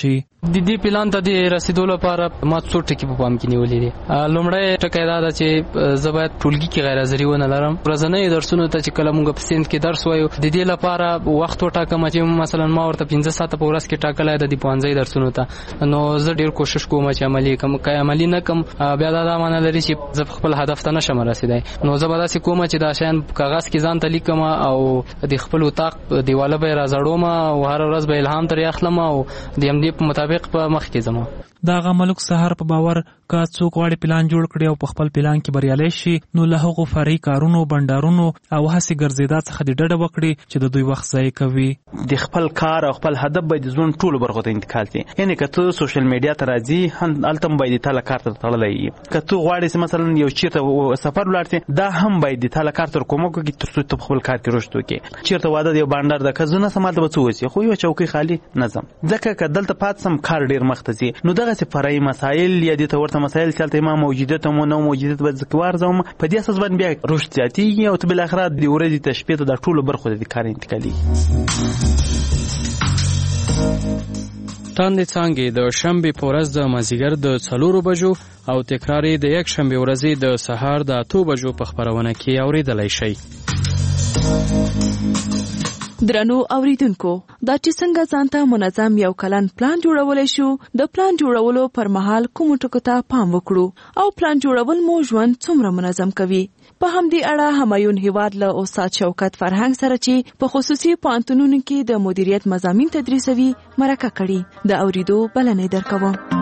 R: د دې پلان ته د رسیدو لپاره ما څو ټکي په پام کې نیولې دي. لومړی ټکی دا ده چې زه باید ټولګي کې غیر حاضري ونه لرم. ورځنی درسونو ته چې کله موږ په سیند کې درس وایو د دې لپاره وخت وټاکم چې مثلا ما ورته پنځه ساعته په ورځ کې ټاکلی ده د پوهنځي درسونو ته، نو زه ډېر کوشش کوم چې عملي کړم. که عملي نه کړم بیا دا دا معنی لري چې زه خپل هدف ته نشم رسېدی. نو زه به داسې کوم چې دا شیان په کاغذ کې ځان ته لیکم او د خپل اتاق دیواله به یې راځړوم او هره ورځ به الهام ترې اخلم او د همدې په مطابق په مخ کې ځم.
B: د هغه ملک سهار په باور که څوک غواړي پلان جوړ کړي او په خپل پلان کې بریالی شي نو له هغو فرعي کارونو، بنډارونو او هسې ګرځېدا څخه د ډډه وکړي چې د دوی وخت ضایع کوي.
P: د خپل کار او خپل هدف باید د ژوند ټولو برخو ته انتقال شي. یعنې که ته سوشل میډیا ته راځي هلته هم باید د تا له کار سره تړلی وي. که ته غواړې چې مثلا یو چېرته سفر ولاړ شې دا هم باید د تا له کار سره کومک وکړي تر څو ته په خپل کار کې رشد وکړې. چېرته واده د یو بانډار ده که زه نسم هلته به څه وسي خو یوه چوکۍ خالي نه ځم، ځکه که دلته پاتې سم کار ډېر مخته ځي. نو دغسې فرعي مسایل یا دې ته ورته مسایل چې هلته ما موجودیت هم نو موجودیت به زه وارزوم په دې اساس باندې بیا رشد زیاتېږي او ته بالاخره د ورځې ته شپې ته دا ټولو برخو ته د کار انتقالېږي.
G: تاندې څانګې د شنبې په ورځ د مازدیګر د څلورو بجو او تکرار یې د یک شنبې ورځې د سهار د اتو بجو په خپرونه کې اورېدلی شئ.
J: درنو اوریدونکو، دا چې څنګه ځانته منظم یو کلن پلان جوړولی شو، د پلان جوړولو پر مهال کومو ټکو ته پام وکړو او پلان جوړول مو ژوند څومره منظم کوي. په همدې اړه همایون هیواد له استاد شوکت فرهنګ سره چې په خصوصي پوهنتونونو کې د مدیریت مضامین تدریسوي مرکه کړي، د اوریدو بلنې درکوم.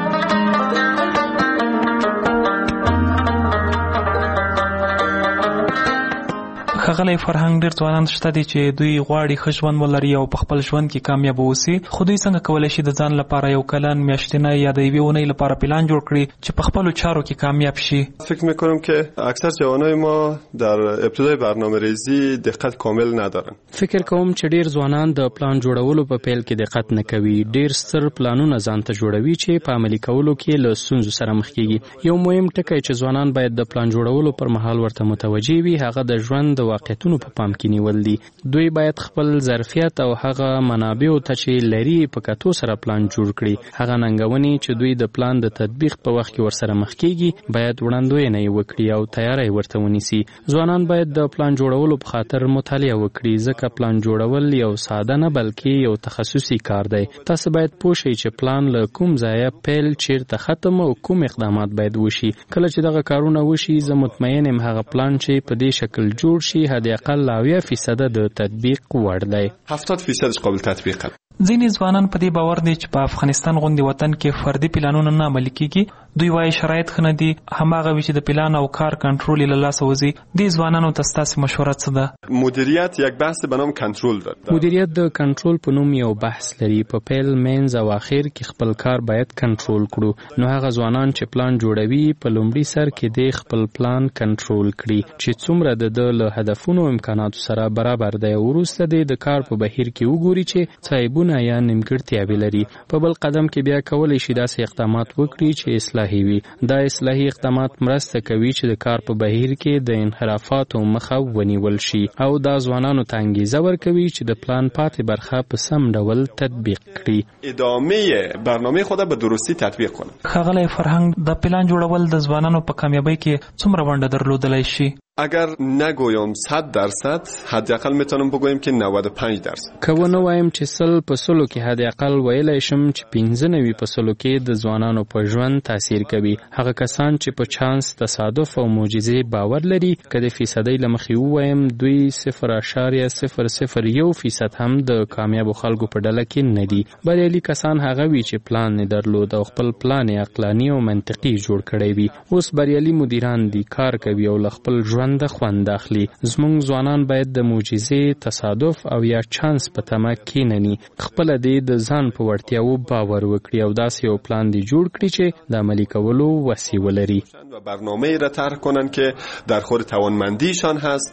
B: ښاغلی فرهنګ، ډېر ځوانان شته دي چې دوی غواړي ښه ژوند ولري او په خپل ژوند کې کامیاب اوسي، خو دوی څنګه کولی شي د ځان لپاره یو کلن، میاشتنی یا د یوې اونۍ لپاره پلان جوړ کړي چې په خپلو چارو کې کامیاب شي؟
U: فکر میکنم که اکثر جوانای ما در ابتدای برنامه ریزی دقت کامل ندارن.
G: فکر کوم چې ډېر ځوانان د پلان جوړولو په پیل کې دقت نه کوي. ډېر ستر پلانونه ځان ته جوړوي چې په عملي کولو کې له ستونزو سره مخ کېږي. یو مهم ټکی چې ځوانان باید د پلان جوړولو پر مهال ورته متوجه وي هغه د ژوند واقعیتونو په پام کې نیول دي. دوی باید خپل ظرفیت او هغه منابعو ته چې لري په کتو سره پلان جوړ کړي. هغه ننګونې چې دوی د پلان د تطبیق په وخت کې ورسره مخ کېږي باید وړاندوینه یې وکړي او تیاری ورته ونیسي. ځوانان باید د پلان جوړولو په خاطر مطالعه وکړي، ځکه پلان جوړول یو ساده نه بلکې یو تخصصي کار دی. تاسو باید پوه شئ چې پلان له کوم ځایه پیل، چیرته ختم او کوم اقدامات باید وشي. کله چې دغه کارونه وشي زه مطمئن یم هغه پلان چې په دې شکل جوړ شي حد اقل اویا فیصده د تطبیق وړ دی.
U: هفتاد فیصدش قابل تطبیقه.
B: ځینې ځوانان په دې باور دي چې په افغانستان غوندې وطن کې فردي پلانونه نه عملي کېږي. دوی وایي شرایط ښه نه دي، هماغه وي چې د پلان او کار کنټرول یې له لاسه وځي. دې ځوانانو ته ستاسې مشوره څه ده؟
U: مدیریت یک بحث به نام کنټرول داره.
G: مدیریت د کنټرول په نوم یو بحث لري. په پیل، منځ او اخر کې خپل کار باید کنټرول کړو. نو هغه ځوانان چې پلان جوړوي په لومړي سر کې د خپل پلان کنټرول کړي چې څومره د ده له هدفونو او امکاناتو سره برابر دی. وروسته د کار په بهیر کې وګوري چې څه عیبونه یا نیمګړتیاوې لري. په بل قدم کې بیا کولی شي داسې اقدامات وکړي چې اصلاحي وي. دا اصلاحي اقدامات مرسته کوي چې د کار په بهیر کې د انحرافاتو مخه ونیول شي او دا ځوانانو ته انګیزه ورکوي چې د پلان پاتې برخه په سم ډول تطبیق کړي.
U: ادامه برنامه خود به درستی تطبیق کنه.
B: ښاغلی فرهنګ، د پلان جوړول د ځوانانو په کامیابی کې څومره ونډه درلودلی شي؟
U: اگر نگویم صد درصد حداقل میتونم بگویم که نود و پنج درصد.
G: که و نه وایم چې سل په سلو کې حداقل ویلی شم چې پنځه نوي په سلو کې د ځوانانو په ژوند تاثیر کوي. هغه کسان چې په چانس، تصادف او معجزې باور لري، که د فیصدۍ له مخې ووایم دوی صفر اعشاریه صفر صفر یو فیصد هم د کامیابو خلکو په ډله کې نه دي. بریالي کسان هغه وي چې پلان یې درلود او خپل پلان یې عقلاني او منطقي جوړ کړی وي. اوس بریالي مدیران دي، کار کوي او له خپل ژوند د خوند اخلي. زموږ ځوانان باید د معجزې، تصادف او یا چانس په تمه کینني. خپل دې د ځان په وړتیاو باور وکړي او داسې یو پلان دی جوړ کړي چې د عملي کولو وسیله ولري
U: و برنامه‌ای را طرح کنند که در خور توانمندیشان هست.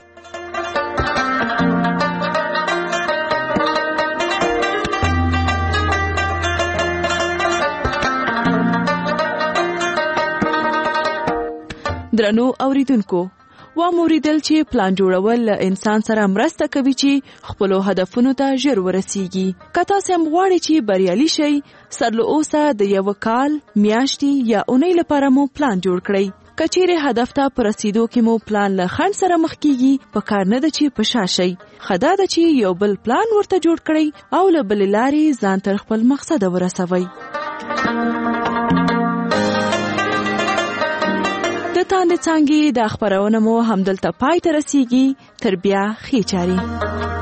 J: درنو اوریدونکو، و موریدل چې پلان جوړول له انسان سره مرسته کوي چې خپلو هدفونو ته ژر ورسیږي. که تاسو هم غواړئ چې بریالي شئ، سر له اوسه د یو کال، میاشتې یا اونۍ لپاره مو پلان جوړ کړئ. که چیرې هدف ته په رسیدو کې مو پلان له خنډ سره مخ کیږي، په کار نه ده چې په شا شئ. ښه دا ده چې یو بل پلان ورته جوړ کړئ او له بلې لارې ځان تر خپل مقصده ورسوئ. د تاندې څانګې دا خپرونه مو همدلته پای ته رسیږي. تر بیا ښې چارې.